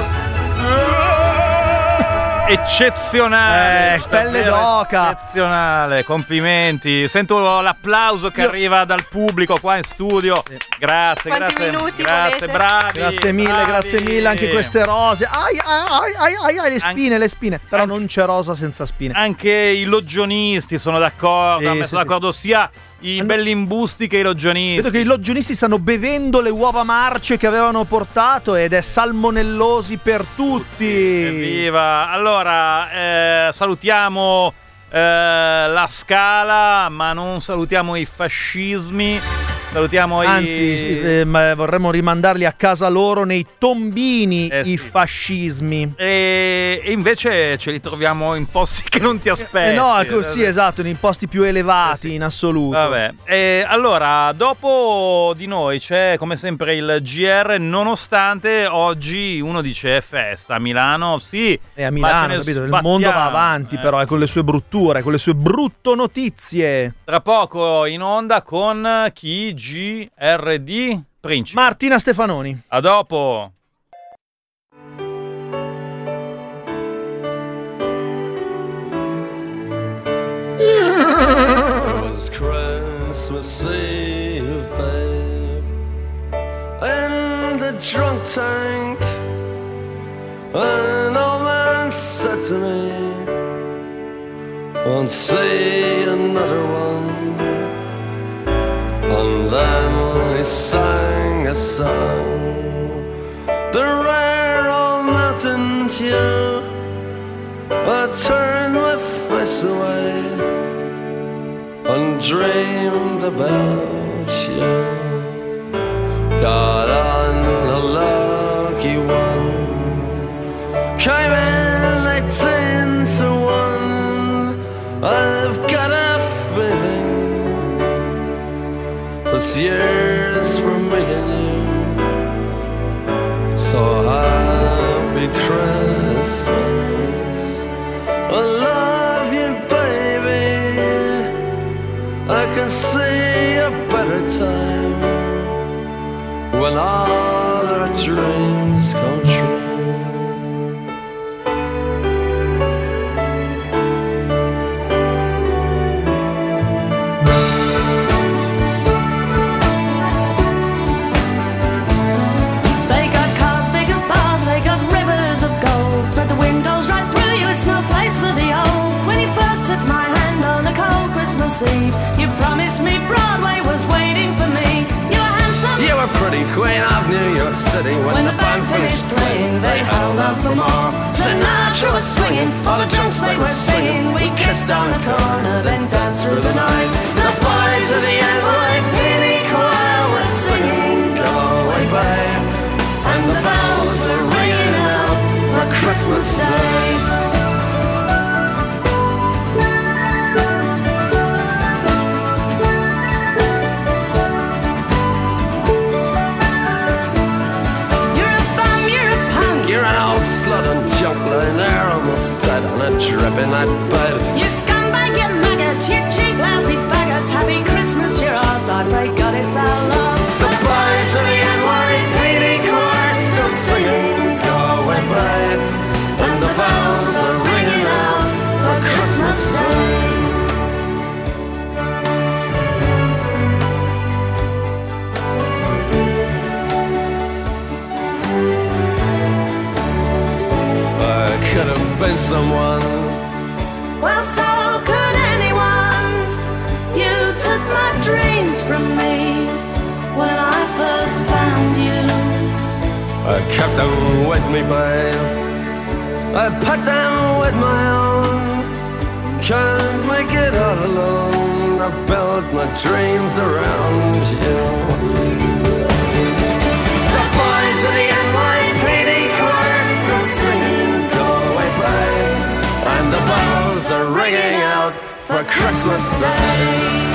Eccezionale, Eh, pelle davvero d'oca. eccezionale, complimenti. Sento l'applauso che Io- arriva dal pubblico qua in studio. Grazie, Quanti grazie. minuti grazie, volete? bravi. Grazie mille, bravi. grazie mille, anche queste rose. Ai, ai, ai, ai, ai, le spine, le spine. Però anche- non c'è rosa senza spine. Anche i loggionisti sono d'accordo, Sì, hanno messo sì, sì. d'accordo sia i Hanno- belli imbusti che i logionisti. Vedo che i loggionisti stanno bevendo le uova marce che avevano portato ed è salmonellosi per tutti. Evviva! Allora, eh, salutiamo eh, la Scala, ma non salutiamo i fascismi. Salutiamo Anzi, i... sì, eh, ma vorremmo rimandarli a casa loro nei tombini, Eh, i sì. fascismi. E, e invece ce li troviamo in posti che non ti aspetti. Eh no, ecco, sì, esatto, nei posti più elevati Eh sì. in assoluto. Vabbè, e allora dopo di noi c'è come sempre il G R, nonostante oggi uno dice è festa a Milano, sì. E a ma ce Milano, ne capito? Il sbattiamo, mondo va avanti, eh. però, è con le sue brutture, con le sue brutto notizie. Tra poco in onda con chi? G R D Principe. Martina Stefanoni. A dopo. It was Christmas Eve, babe, in the drunk tank. An old man said to me, won't see another one. And then he sang sing a song. The rare old mountain dew, I turned my face away and dreamed about you. Got on a lucky one, came in eighteen to one. I've got a feeling this year's for me and you. So happy Christmas, I love you baby, I can see a better time when all our dreams come true. They got cars big as bars, they got rivers of gold, but the windows right through you, it's no place for the old. When you first took my hand on a cold Christmas Eve, you promised me Broadway was waiting for me. You were handsome, You were pretty queen of New York City. When, when the band finished playing, they held out for more. Sinatra was swinging, all the drunks they were singing. We kissed on the corner, then danced through the night. The boys of the N Y P D choir were singing, "Go away, babe," and the bells were ringing out for Christmas Day. You're an old slut and junk lying there almost dead on a drip in that bed. You scumbag, you maggot, you cheap, lousy faggot. Happy Christmas, you're ours, I pray God it's our love. The boys of the N Y P D choir still singing, "Go away, babe," and the bells are ringing out for Christmas Day. I could have been someone. Well, so could anyone. You took my dreams from me when I first found you. I kept them with me, babe. I put them with my own. Can't make it all alone. I built my dreams around you. The boys of the N Y P D chorus still singing, "Go away, babe," and the bells are ringing out for Christmas Day.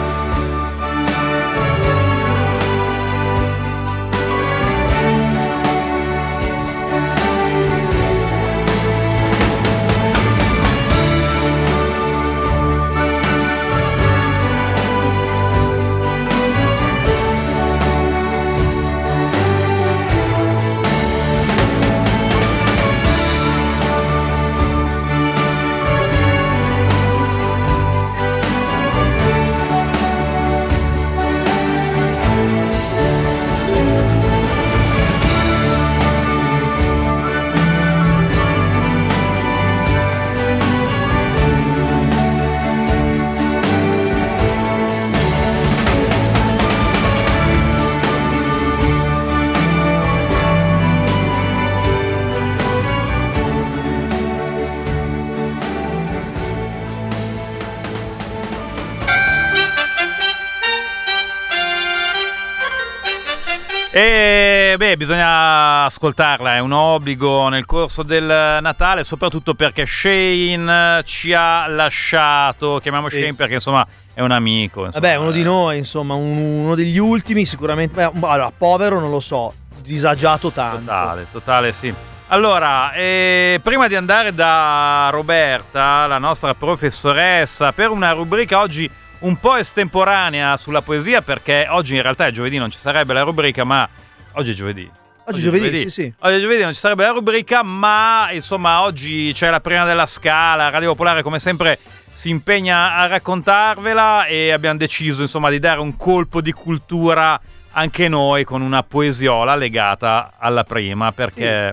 E beh, bisogna ascoltarla, è un obbligo nel corso del Natale, soprattutto perché Shane ci ha lasciato, chiamiamo Shane perché insomma è un amico. Insomma. Vabbè, uno di noi, insomma, un- uno degli ultimi sicuramente. Beh, un- allora, povero non lo so, disagiato tanto. Totale, totale sì. Allora, eh, prima di andare da Roberta, la nostra professoressa, per una rubrica oggi un po' estemporanea sulla poesia, perché oggi in realtà è giovedì, non ci sarebbe la rubrica, ma oggi è giovedì. Oggi è giovedì, sì, sì. Oggi è giovedì, non ci sarebbe la rubrica, ma insomma oggi c'è la prima della Scala, Radio Popolare come sempre si impegna a raccontarvela e abbiamo deciso insomma di dare un colpo di cultura anche noi con una poesiola legata alla prima, perché... Sì.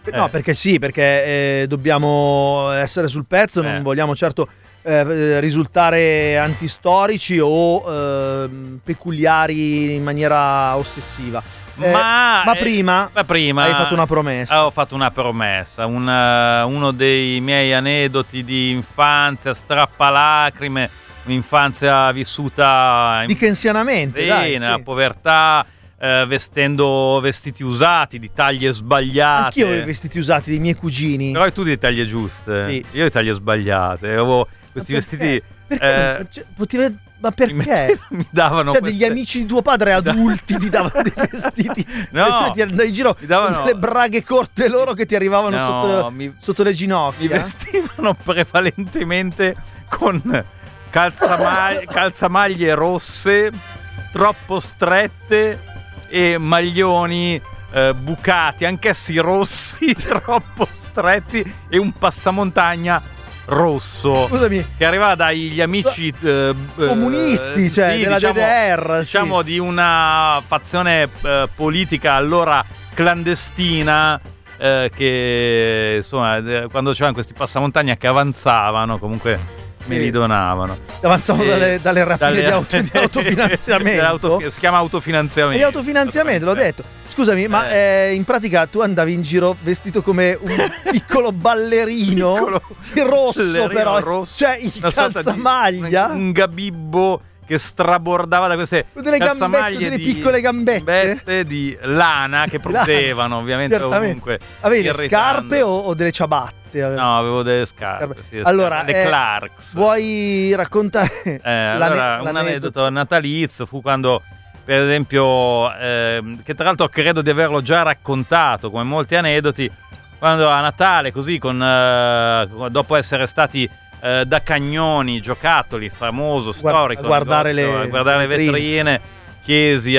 No, perché sì, perché eh, dobbiamo essere sul pezzo, non Eh. vogliamo certo eh, risultare antistorici o eh, peculiari in maniera ossessiva. Eh, Ma, ma eh, prima, ma prima hai fatto una promessa. Ah, ho fatto una promessa. Un, eh, uno dei miei aneddoti di infanzia, strappalacrime, un'infanzia vissuta in, Dickensianamente, sì, dai, nella sì. povertà, eh, vestendo vestiti usati, di taglie sbagliate. Anch'io avevo i vestiti usati dei miei cugini. Però hai tu di taglie giuste. Sì. Io di taglie sbagliate. Avevo questi Ma vestiti. Perché? eh, non- cioè, potevi- ma perché? mi davano Cioè, queste- degli amici di tuo padre adulti ti davano dei vestiti. No. Cioè, ti andai in giro davano- con delle braghe corte loro che ti arrivavano No, sotto, mi- sotto le ginocchia. Mi vestivano prevalentemente con calzama- calzamaglie rosse, troppo strette e maglioni eh, bucati, anch'essi rossi, troppo stretti, e un passamontagna rosso. Scusami. Che arrivava dagli amici eh, Comunisti, eh, cioè, sì, della diciamo, D D R, sì. diciamo di una fazione eh, politica allora clandestina, eh, che insomma eh, quando c'erano questi passamontagna che avanzavano comunque me Sì. li donavano. Avanzavano E- dalle, dalle rapine dalle- di, auto, di autofinanziamento. dell'autofi- si chiama autofinanziamento. E di autofinanziamento, l'ho detto. Scusami, ma eh, in pratica tu andavi in giro vestito come un piccolo ballerino, Piccolo rosso ballerino però, rosso, cioè in una sorta di- calzamaglia. un gabibbo che strabordava da queste Con delle gambette, calzamaglie delle di, piccole gambette. gambette di lana che prudevano ovviamente Certamente. ovunque. Avevi le irritando. scarpe o, o delle ciabatte? No, avevo delle scarpe, sì, le Allora, scarpe, le eh, Clarks. Vuoi raccontare Eh, l'ane- allora, un l'aneddoto? aneddoto natalizio fu quando, per esempio, ehm, che tra l'altro credo di averlo già raccontato, come molti aneddoti, quando a Natale, così, con, eh, dopo essere stati eh, da Cagnoni, giocattoli, famoso, Guard- storico, a guardare negozio, le- a guardare le vetrine. vetrine, chiesi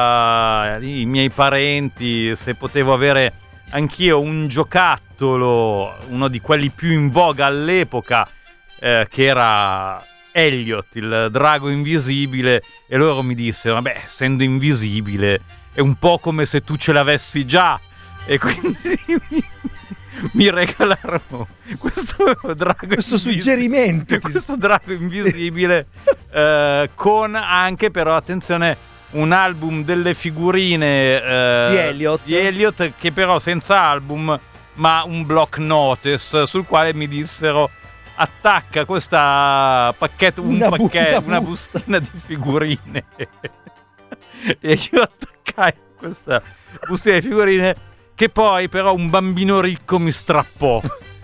ai miei parenti se potevo avere anch'io un giocattolo, uno di quelli più in voga all'epoca, eh, che era Elliot, il drago invisibile, e loro mi dissero, vabbè, essendo invisibile è un po' come se tu ce l'avessi già, e quindi mi, mi regalarono questo drago Questo invisibile- suggerimento. questo drago invisibile, eh, con anche però, attenzione, un album delle figurine eh, Di Elliot. di Elliot, che però senza album ma un block notice sul quale mi dissero attacca questa pacchetto, un Una bu- pacchetto, una una bustina di figurine e io attaccai questa bustina di figurine che poi però un bambino ricco mi strappò.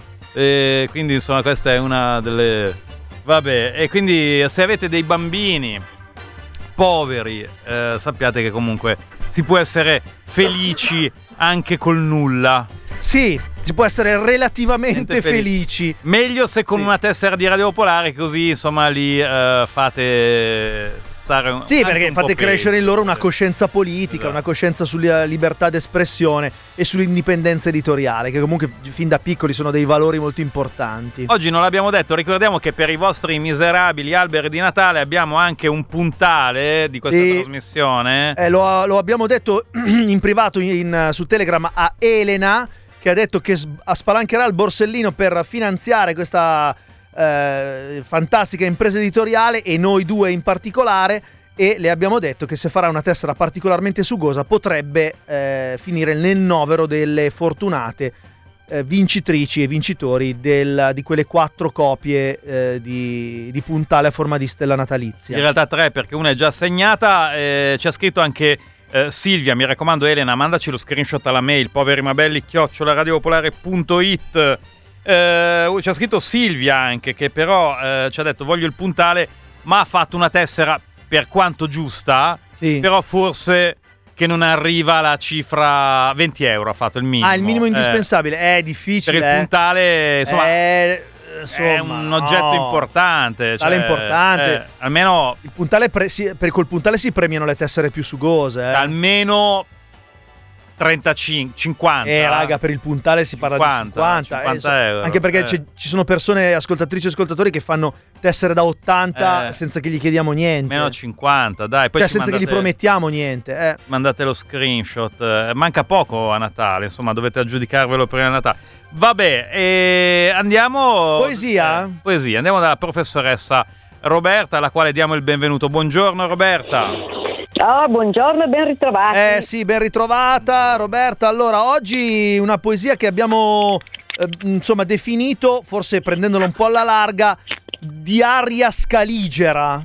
E quindi insomma questa è una delle... Vabbè, e quindi se avete dei bambini poveri, eh, sappiate che comunque si può essere felici anche col nulla. Sì, si può essere relativamente Niente felici. felici. Meglio se con una tessera di Radio Popolare, così insomma li eh, fate stare un, Sì, anche perché un po' fate crescere peggio. in loro una coscienza politica, Esatto. una coscienza sulla libertà d'espressione e sull'indipendenza editoriale, che comunque fin da piccoli sono dei valori molto importanti. Oggi non l'abbiamo detto, ricordiamo che per i vostri miserabili alberi di Natale abbiamo anche un puntale di questa Sì. trasmissione. Eh, lo, lo abbiamo detto in privato in- su Telegram a Elena, che ha detto che s- spalancherà il borsellino per finanziare questa eh, fantastica impresa editoriale, e noi due in particolare, e le abbiamo detto che se farà una tessera particolarmente sugosa potrebbe eh, finire nel novero delle fortunate eh, vincitrici e vincitori del- di quelle quattro copie eh, di, di puntale a forma di stella natalizia. In realtà tre, perché una è già assegnata. Eh, c'è scritto anche eh, Silvia, mi raccomando Elena, mandaci lo screenshot alla mail poverimabelli chiocciola radiopopolare punto it. Eh, c'è scritto Silvia anche, che però eh, ci ha detto voglio il puntale, ma ha fatto una tessera per quanto giusta, Sì. però forse che non arriva alla cifra venti euro, ha fatto il minimo. Ah, il minimo Eh, indispensabile. è per difficile. il eh. puntale, insomma, Eh, insomma, è un oggetto no. importante. Tale cioè, importante. eh, almeno, Il puntale pre- si- per col puntale si premiano le tessere più sugose. eh. almeno trentacinque, cinquanta. Eh, raga, per il puntale si parla cinquanta, di cinquanta, cinquanta eh, euro. Anche perché eh. c'è- ci sono persone, ascoltatrici e ascoltatori, che fanno tessere da ottanta Eh. senza che gli chiediamo niente. Meno cinquanta, dai. Poi Cioè, ci senza che gli mandate- promettiamo niente. Eh. Mandate lo screenshot. eh, Manca poco a Natale, insomma, dovete aggiudicarvelo prima di Natale. Vabbè, e andiamo. Poesia? eh, poesia. Andiamo dalla professoressa Roberta, alla quale diamo il benvenuto. Buongiorno, Roberta. Oh, buongiorno e ben ritrovati. Eh sì, ben ritrovata Roberta. Allora, oggi una poesia che abbiamo eh, insomma definito, forse prendendolo un po' alla larga, di aria scaligera.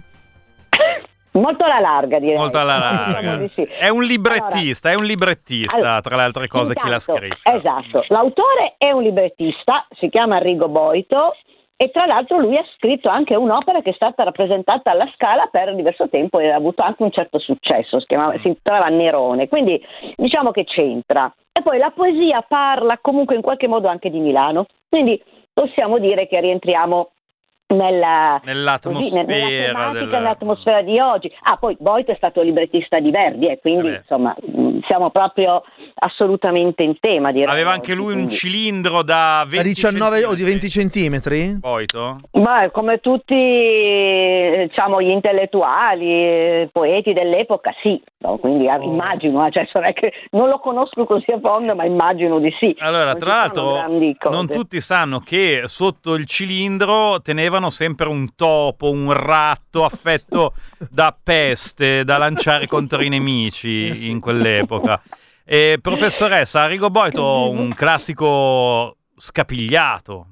Molto alla larga, direi. Molto alla Diciamo larga. di sì. È un librettista, è un librettista, Allora, tra le altre cose, chi l'ha intanto, scritto. Esatto, l'autore è un librettista, si chiama Arrigo Boito, e tra l'altro lui ha scritto anche un'opera che è stata rappresentata alla Scala per diverso tempo e ha avuto anche un certo successo, si chiamava, si intitolava Nerone, quindi diciamo che c'entra. E poi la poesia parla comunque in qualche modo anche di Milano, quindi possiamo dire che rientriamo nella, Nell'atmosfera così, nella tematica, del- nell'atmosfera di oggi. Ah, poi Boito è stato librettista di Verdi, e quindi insomma mh, siamo proprio assolutamente in tema, direi. Aveva anche lui un Quindi- cilindro da A venti diciannove o di venti centimetri? Boito? Ma come tutti, eh, diciamo, gli intellettuali, eh, poeti dell'epoca, sì, no? Quindi Oh. eh, immagino, eh, cioè, non è che non lo conosco così a fondo, ma immagino di sì. Allora, Non tra ci sono l'altro, grandi cose. non tutti sanno che sotto il cilindro tenevano sempre un topo, un ratto affetto da peste da lanciare contro i nemici in quell'epoca. E, professoressa, Arrigo Boito, un classico scapigliato.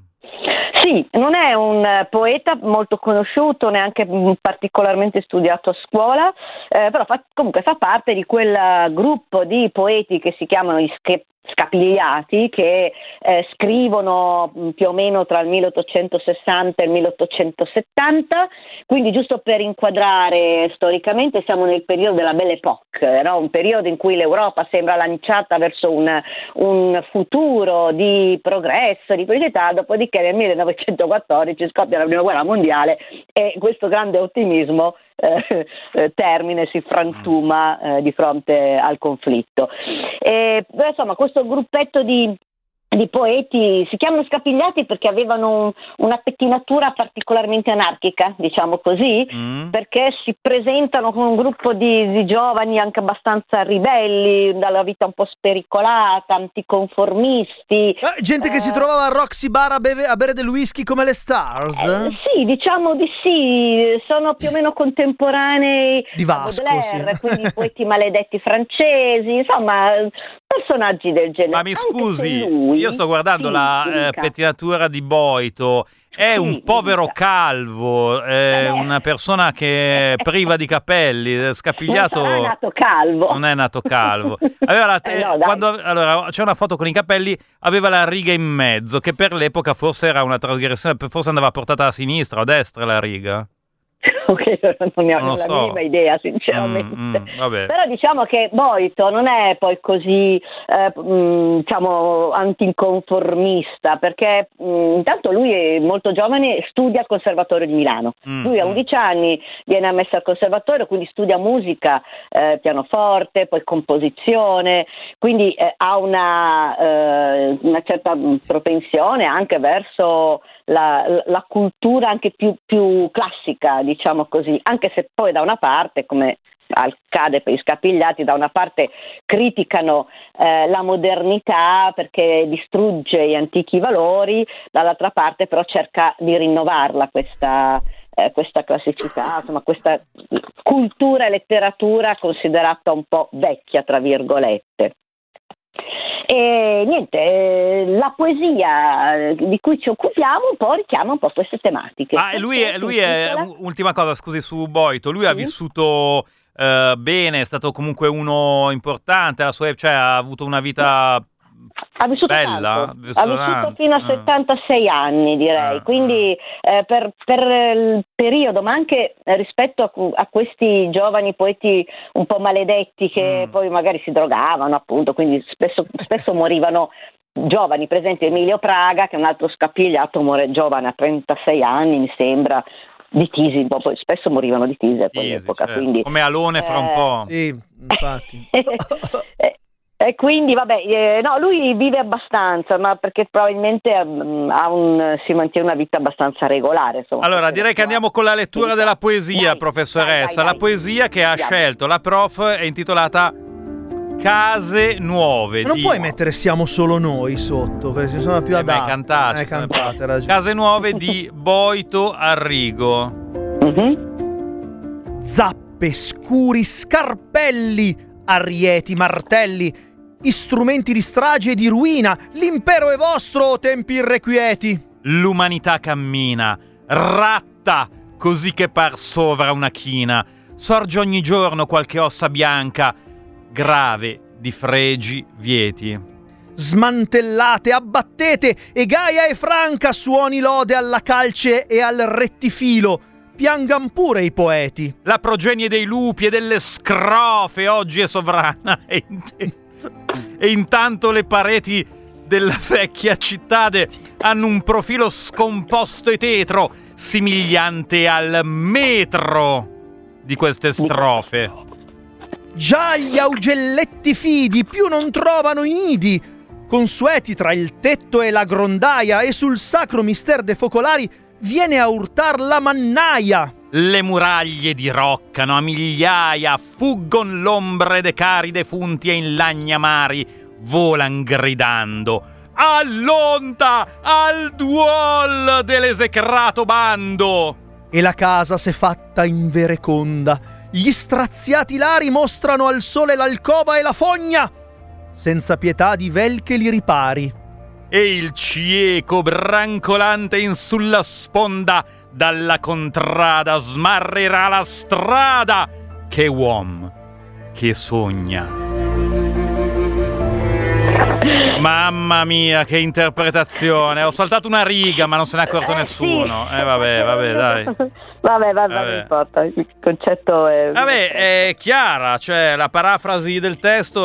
Sì, non è un eh, poeta molto conosciuto, neanche mh, particolarmente studiato a scuola, eh, però fa- comunque fa parte di quel eh, gruppo di poeti che si chiamano gli sche- scapigliati, che eh, scrivono mh, più o meno tra il milleottocentosessanta e il milleottocentosettanta, quindi giusto per inquadrare storicamente siamo nel periodo della Belle Époque, no? Un periodo in cui l'Europa sembra lanciata verso un, un futuro di progresso, di felicità, dopodiché nel millenovecentoquattordici scoppia la prima guerra mondiale e questo grande ottimismo eh, eh, termine si frantuma eh, di fronte al conflitto. E, però, insomma, questo gruppetto di di poeti si chiamano scapigliati perché avevano un, una pettinatura particolarmente anarchica, diciamo così, Mm. perché si presentano come un gruppo di, di giovani anche abbastanza ribelli, dalla vita un po' spericolata, anticonformisti. Eh, gente che eh, si trovava al Roxy Bar a, beve- a bere del whisky come le Stars? Eh, sì, diciamo di sì, sono più o meno contemporanei Di Vasco, a Baudelaire, sì. quindi i poeti maledetti francesi, insomma, personaggi del genere. Ma mi Anche scusi, se lui- io sto guardando Sì, la eh, dica. pettinatura di Boito. È Sì, un povero dica. calvo, è Vabbè. una persona che è priva di capelli, è scapigliato. Non sarà nato calvo. Non è nato calvo. Aveva la te- Eh no, dai. quando, allora, c'è una foto con i capelli, aveva la riga in mezzo, che per l'epoca forse era una trasgressione, forse andava portata a sinistra o a destra la riga. Ok, non ne ho Non lo la so. minima idea, sinceramente. Mm, mm, vabbè. Però diciamo che Boito non è poi così eh, mh, diciamo anticonformista, perché mh, intanto lui è molto giovane, studia al Conservatorio di Milano. Mm, Lui a mm. undici anni viene ammesso al Conservatorio, quindi studia musica, eh, pianoforte, poi composizione, quindi eh, ha una, eh, una certa mh, propensione anche verso la, la cultura anche più, più classica, diciamo così, anche se poi da una parte, come accade per gli scapigliati, da una parte criticano eh, la modernità perché distrugge gli antichi valori, dall'altra parte però cerca di rinnovarla questa, eh, questa classicità, insomma questa cultura e letteratura considerata un po' vecchia, tra virgolette. E niente, eh, la poesia di cui ci occupiamo un po' richiama un po' queste tematiche. Ah, e lui è, lui è ultima cosa, scusi, su Boito, lui ha vissuto eh, bene, è stato comunque uno importante, la sua, cioè ha avuto una vita Ha vissuto bella, tanto. ha vissuto ha vissuto tanto. fino a Ah. settantasei anni, direi, Ah, quindi eh, per, per il periodo, ma anche rispetto a, a questi giovani poeti un po' maledetti che Mm. poi magari si drogavano, appunto, quindi spesso, spesso morivano giovani. Per esempio Emilio Praga, che è un altro scapigliato, muore giovane a trentasei anni, mi sembra, di tisi, poi spesso morivano di tisi a quell'epoca, certo. quindi Come Alone fra un eh, po'. Sì, infatti. e, E quindi, vabbè, eh, no, lui vive abbastanza, ma perché probabilmente um, ha un, si mantiene una vita abbastanza regolare. Insomma, allora, direi che andiamo con la lettura della poesia, dai, professoressa. Dai, dai, la poesia che ha andiamo. scelto la prof è intitolata Case Nuove. Ma non di... puoi mettere Siamo solo noi sotto, perché si sono più eh adatte. Beh, cantate. Eh, cantate, ragione. Case Nuove di Boito Arrigo. Mm-hmm. Zappe, scuri, scarpelli, arieti, martelli, strumenti di strage e di ruina, l'impero è vostro, o tempi irrequieti. L'umanità cammina, ratta, così che par sovra una china. Sorge ogni giorno qualche ossa bianca, grave di fregi vieti. Smantellate, abbattete, e gaia e franca suoni lode alla calce e al rettifilo. Piangan pure i poeti. La progenie dei lupi e delle scrofe oggi è sovrana e, in- e intanto le pareti della vecchia cittade hanno un profilo scomposto e tetro, simigliante al metro di queste strofe. Già gli augelletti fidi più non trovano i nidi, consueti tra il tetto e la grondaia, e sul sacro mister de focolari viene a urtar la mannaia. Le muraglie diroccano a migliaia, fuggon l'ombre de cari defunti e in lagna mari volan gridando: all'onta, al duol dell'esecrato bando! E la casa s'è fatta in vereconda, gli straziati lari mostrano al sole l'alcova e la fogna, senza pietà di vel che li ripari. E il cieco brancolante in sulla sponda dalla contrada smarrirà la strada. Che uom che sogna. Mamma mia, che interpretazione. Ho saltato una riga, ma non se n'è accorto eh, nessuno. Sì. Eh vabbè, vabbè, dai. Vabbè, vabbè, non importa, il concetto è... Vabbè, è chiara, cioè la parafrasi del testo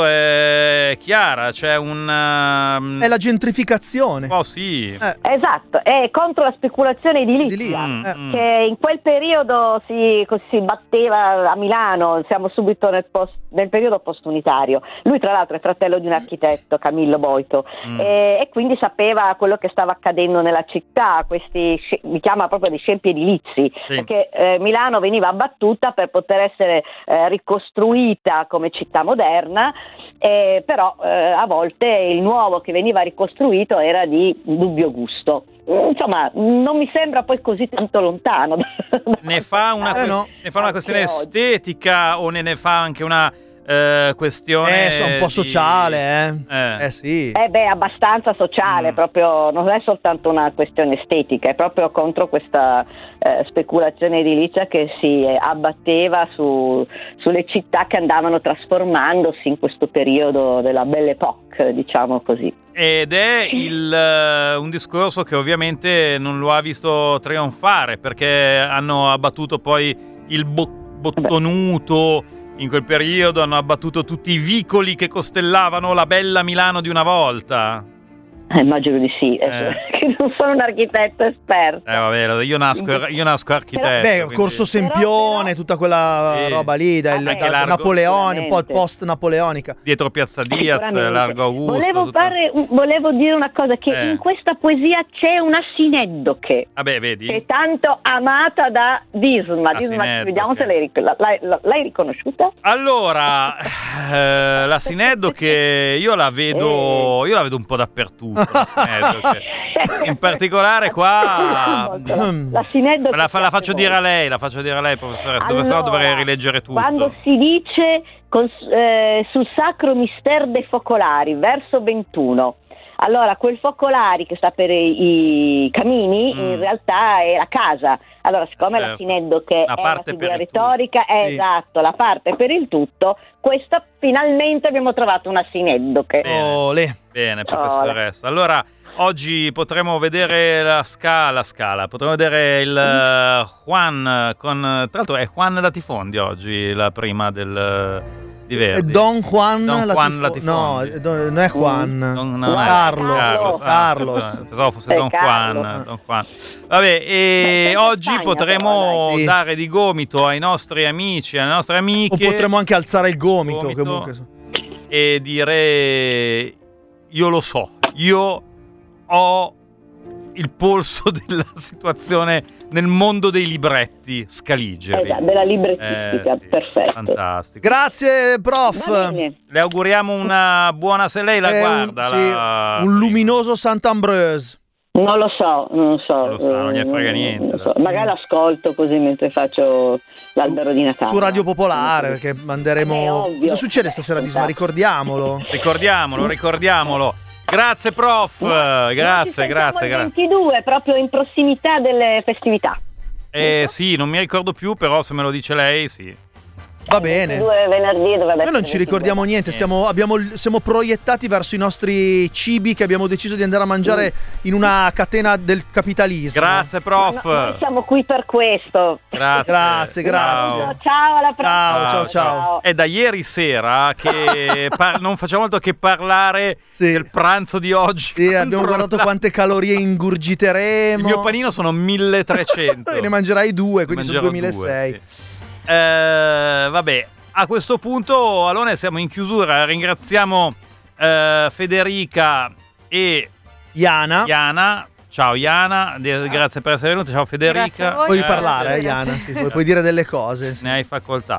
è chiara, c'è un... Um... È la gentrificazione. Oh sì. Eh. Esatto, è contro la speculazione edilizia, mm, eh. che in quel periodo si, si batteva a Milano, siamo subito nel, post, nel periodo post-unitario. Lui tra l'altro è fratello di un architetto, Camillo Boito, mm. e, e quindi sapeva quello che stava accadendo nella città, questi, li chiama proprio dei scempi edilizi. Sì. Che eh, Milano veniva abbattuta per poter essere eh, ricostruita come città moderna, eh, però eh, a volte il nuovo che veniva ricostruito era di dubbio gusto. Insomma, non mi sembra poi così tanto lontano. Ne fa una, eh no. ne fa una questione estetica o ne, ne fa anche una eh, questione... Eh, sono un po' sociale, eh. Eh, eh sì. Eh beh, abbastanza sociale, mm. proprio, non è soltanto una questione estetica, è proprio contro questa eh, speculazione edilizia che si abbatteva su, sulle città che andavano trasformandosi in questo periodo della Belle Époque, diciamo così. Ed è il, uh, un discorso che ovviamente non lo ha visto trionfare, perché hanno abbattuto poi il bo- bottonuto. In quel periodo hanno abbattuto tutti i vicoli che costellavano la bella Milano di una volta. Eh, immagino di sì, eh. che non sono un architetto esperto. Eh vabbè, io nasco, io nasco architetto. Beh, quindi... Corso Sempione, però, tutta quella sì. roba lì, da, Vabbè, da, largo, Napoleone, un po' post-napoleonica. Dietro Piazza Diaz, Largo Augusto. Volevo, tutta... fare, volevo dire una cosa, che eh. in questa poesia c'è una sineddoche. Vabbè, vedi? Che è tanto amata da Disma. La Disma, sineddoche. vediamo se l'hai, l'hai, l'hai riconosciuta. Allora, eh, la sineddoche io la vedo, io la vedo un po' dappertutto. La in particolare qua la, sineddoche la, fa, la faccio dire a lei, la faccio dire a lei, professoressa, allora, dove sennò dovrei rileggere tutto. Quando si dice con, eh, sul sacro mister de focolari, verso ventuno. Allora, quel focolari che sta per i, i camini, mm. in realtà è la casa. Allora, siccome certo. la sineddoche la è una figura retorica, è sì. esatto, la parte per il tutto, questa finalmente abbiamo trovato una sineddoche. Bene, Bene professoressa. Allora, oggi potremo vedere la scala, la scala, potremo vedere il mm. uh, Juan con... Tra l'altro è Juan Latifondi oggi, la prima del... Di Verdi. Don Juan, Don Juan Latifondi. No, don, non è Juan. Don, no, Carlos. Carlos. Carlos. Ah, pensavo fosse Don Juan, Don Juan. Vabbè, e oggi Spagna, potremo però, sì. dare di gomito ai nostri amici, alle nostre amiche. O potremo anche alzare il gomito. gomito. Comunque. e dire: io lo so, io ho il polso della situazione nel mondo dei libretti scaligeri. Esatto, della librettistica, Eh, sì, perfetto. fantastico. Grazie, prof. Va bene. Le auguriamo una buona, se lei la È un- guarda. sì, la- un luminoso Sant'Ambroise. Non lo so, non lo so. Non lo sa, non gliene frega eh, niente. non lo so. Magari l'ascolto così mentre faccio l'albero di Natale. Su Radio Popolare, perché È manderemo... ovvio. Cosa succede stasera, Disma? Ricordiamolo. Ricordiamolo, ricordiamolo. Grazie, prof. Noi ci Grazie, sentiamo grazie, il grazie. ventidue, proprio in prossimità delle festività. Eh sì, non mi ricordo più, però se me lo dice lei, sì. Va bene. Due venerdì dovrebbe Noi essere non ci ricordiamo niente, stiamo, abbiamo, siamo proiettati verso i nostri cibi che abbiamo deciso di andare a mangiare in una catena del capitalismo. Grazie, prof. No, noi siamo qui per questo. Grazie. Grazie, grazie. Ciao. Ciao, alla prossima. Ciao, ciao, ciao. È da ieri sera che par- non facciamo altro che parlare Sì. del pranzo di oggi. Sì, abbiamo guardato quante calorie ingurgiteremo. Il mio panino sono milletrecento. E ne mangerai due, quindi sono Mangerò duemilasei. due, sì. Eh, vabbè, a questo punto, Alone, siamo in chiusura. Ringraziamo eh, Federica e Iana. Iana. Ciao Iana, De- grazie per essere venuta. Ciao Federica. Grazie a voi. Puoi Grazie. parlare, eh, Iana. Sì, puoi, puoi dire delle cose. Sì. Ne hai facoltà.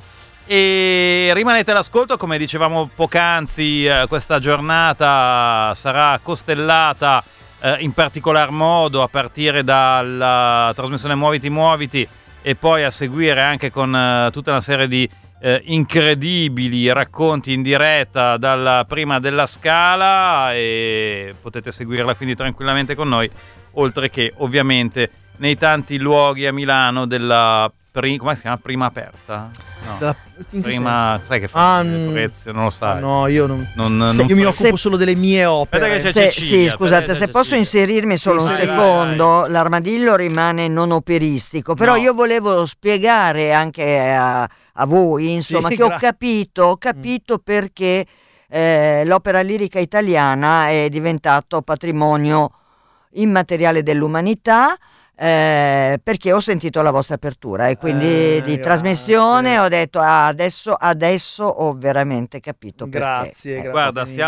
E rimanete all'ascolto, come dicevamo poc'anzi, eh, questa giornata sarà costellata eh, in particolar modo a partire dalla trasmissione Muoviti Muoviti e poi a seguire anche con eh, tutta una serie di eh, incredibili racconti in diretta dalla prima della Scala, e potete seguirla quindi tranquillamente con noi, oltre che ovviamente nei tanti luoghi a Milano della pri- come si chiama? Prima aperta? No. Della- in che Prima, senso? sai che fa Ah, il n- prezzo, non lo sai. Ah, no, io non... Non, Se- non io mi fa- occupo solo delle mie opere. Aspetta che c'è Se- Cecilia, sì, scusate, aspetta, se posso Cecilia. inserirmi solo Sì, un sì, secondo, l'armadillo rimane non operistico, però No. io volevo spiegare anche a, a voi, insomma, Sì, che ho gra- capito, ho capito perché eh, l'opera lirica italiana è diventato patrimonio immateriale dell'umanità. Eh, perché ho sentito la vostra apertura e quindi Eh, di grazie. trasmissione ho detto ah, adesso, adesso ho veramente capito perché. Grazie, Eh, grazie. Guarda, mille.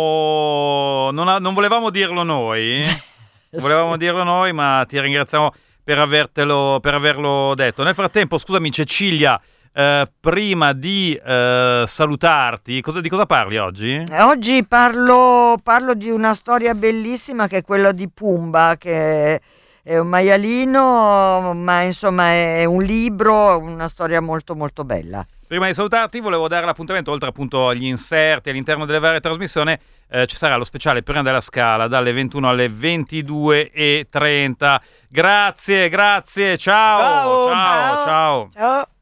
siamo non, ha- non volevamo dirlo noi. Volevamo dirlo noi, ma ti ringraziamo per avertelo per averlo detto. Nel frattempo, scusami Cecilia, eh, prima di eh, salutarti, cosa, di cosa parli oggi? Oggi parlo, parlo di una storia bellissima che è quella di Pumba, che è un maialino, ma insomma è un libro, una storia molto molto bella. Prima di salutarti volevo dare l'appuntamento, oltre appunto agli inserti all'interno delle varie trasmissioni, eh, ci sarà lo speciale Prima della Scala dalle ventuno alle ventidue e trenta. Grazie, grazie, ciao, Ciao. ciao, ciao. Ciao.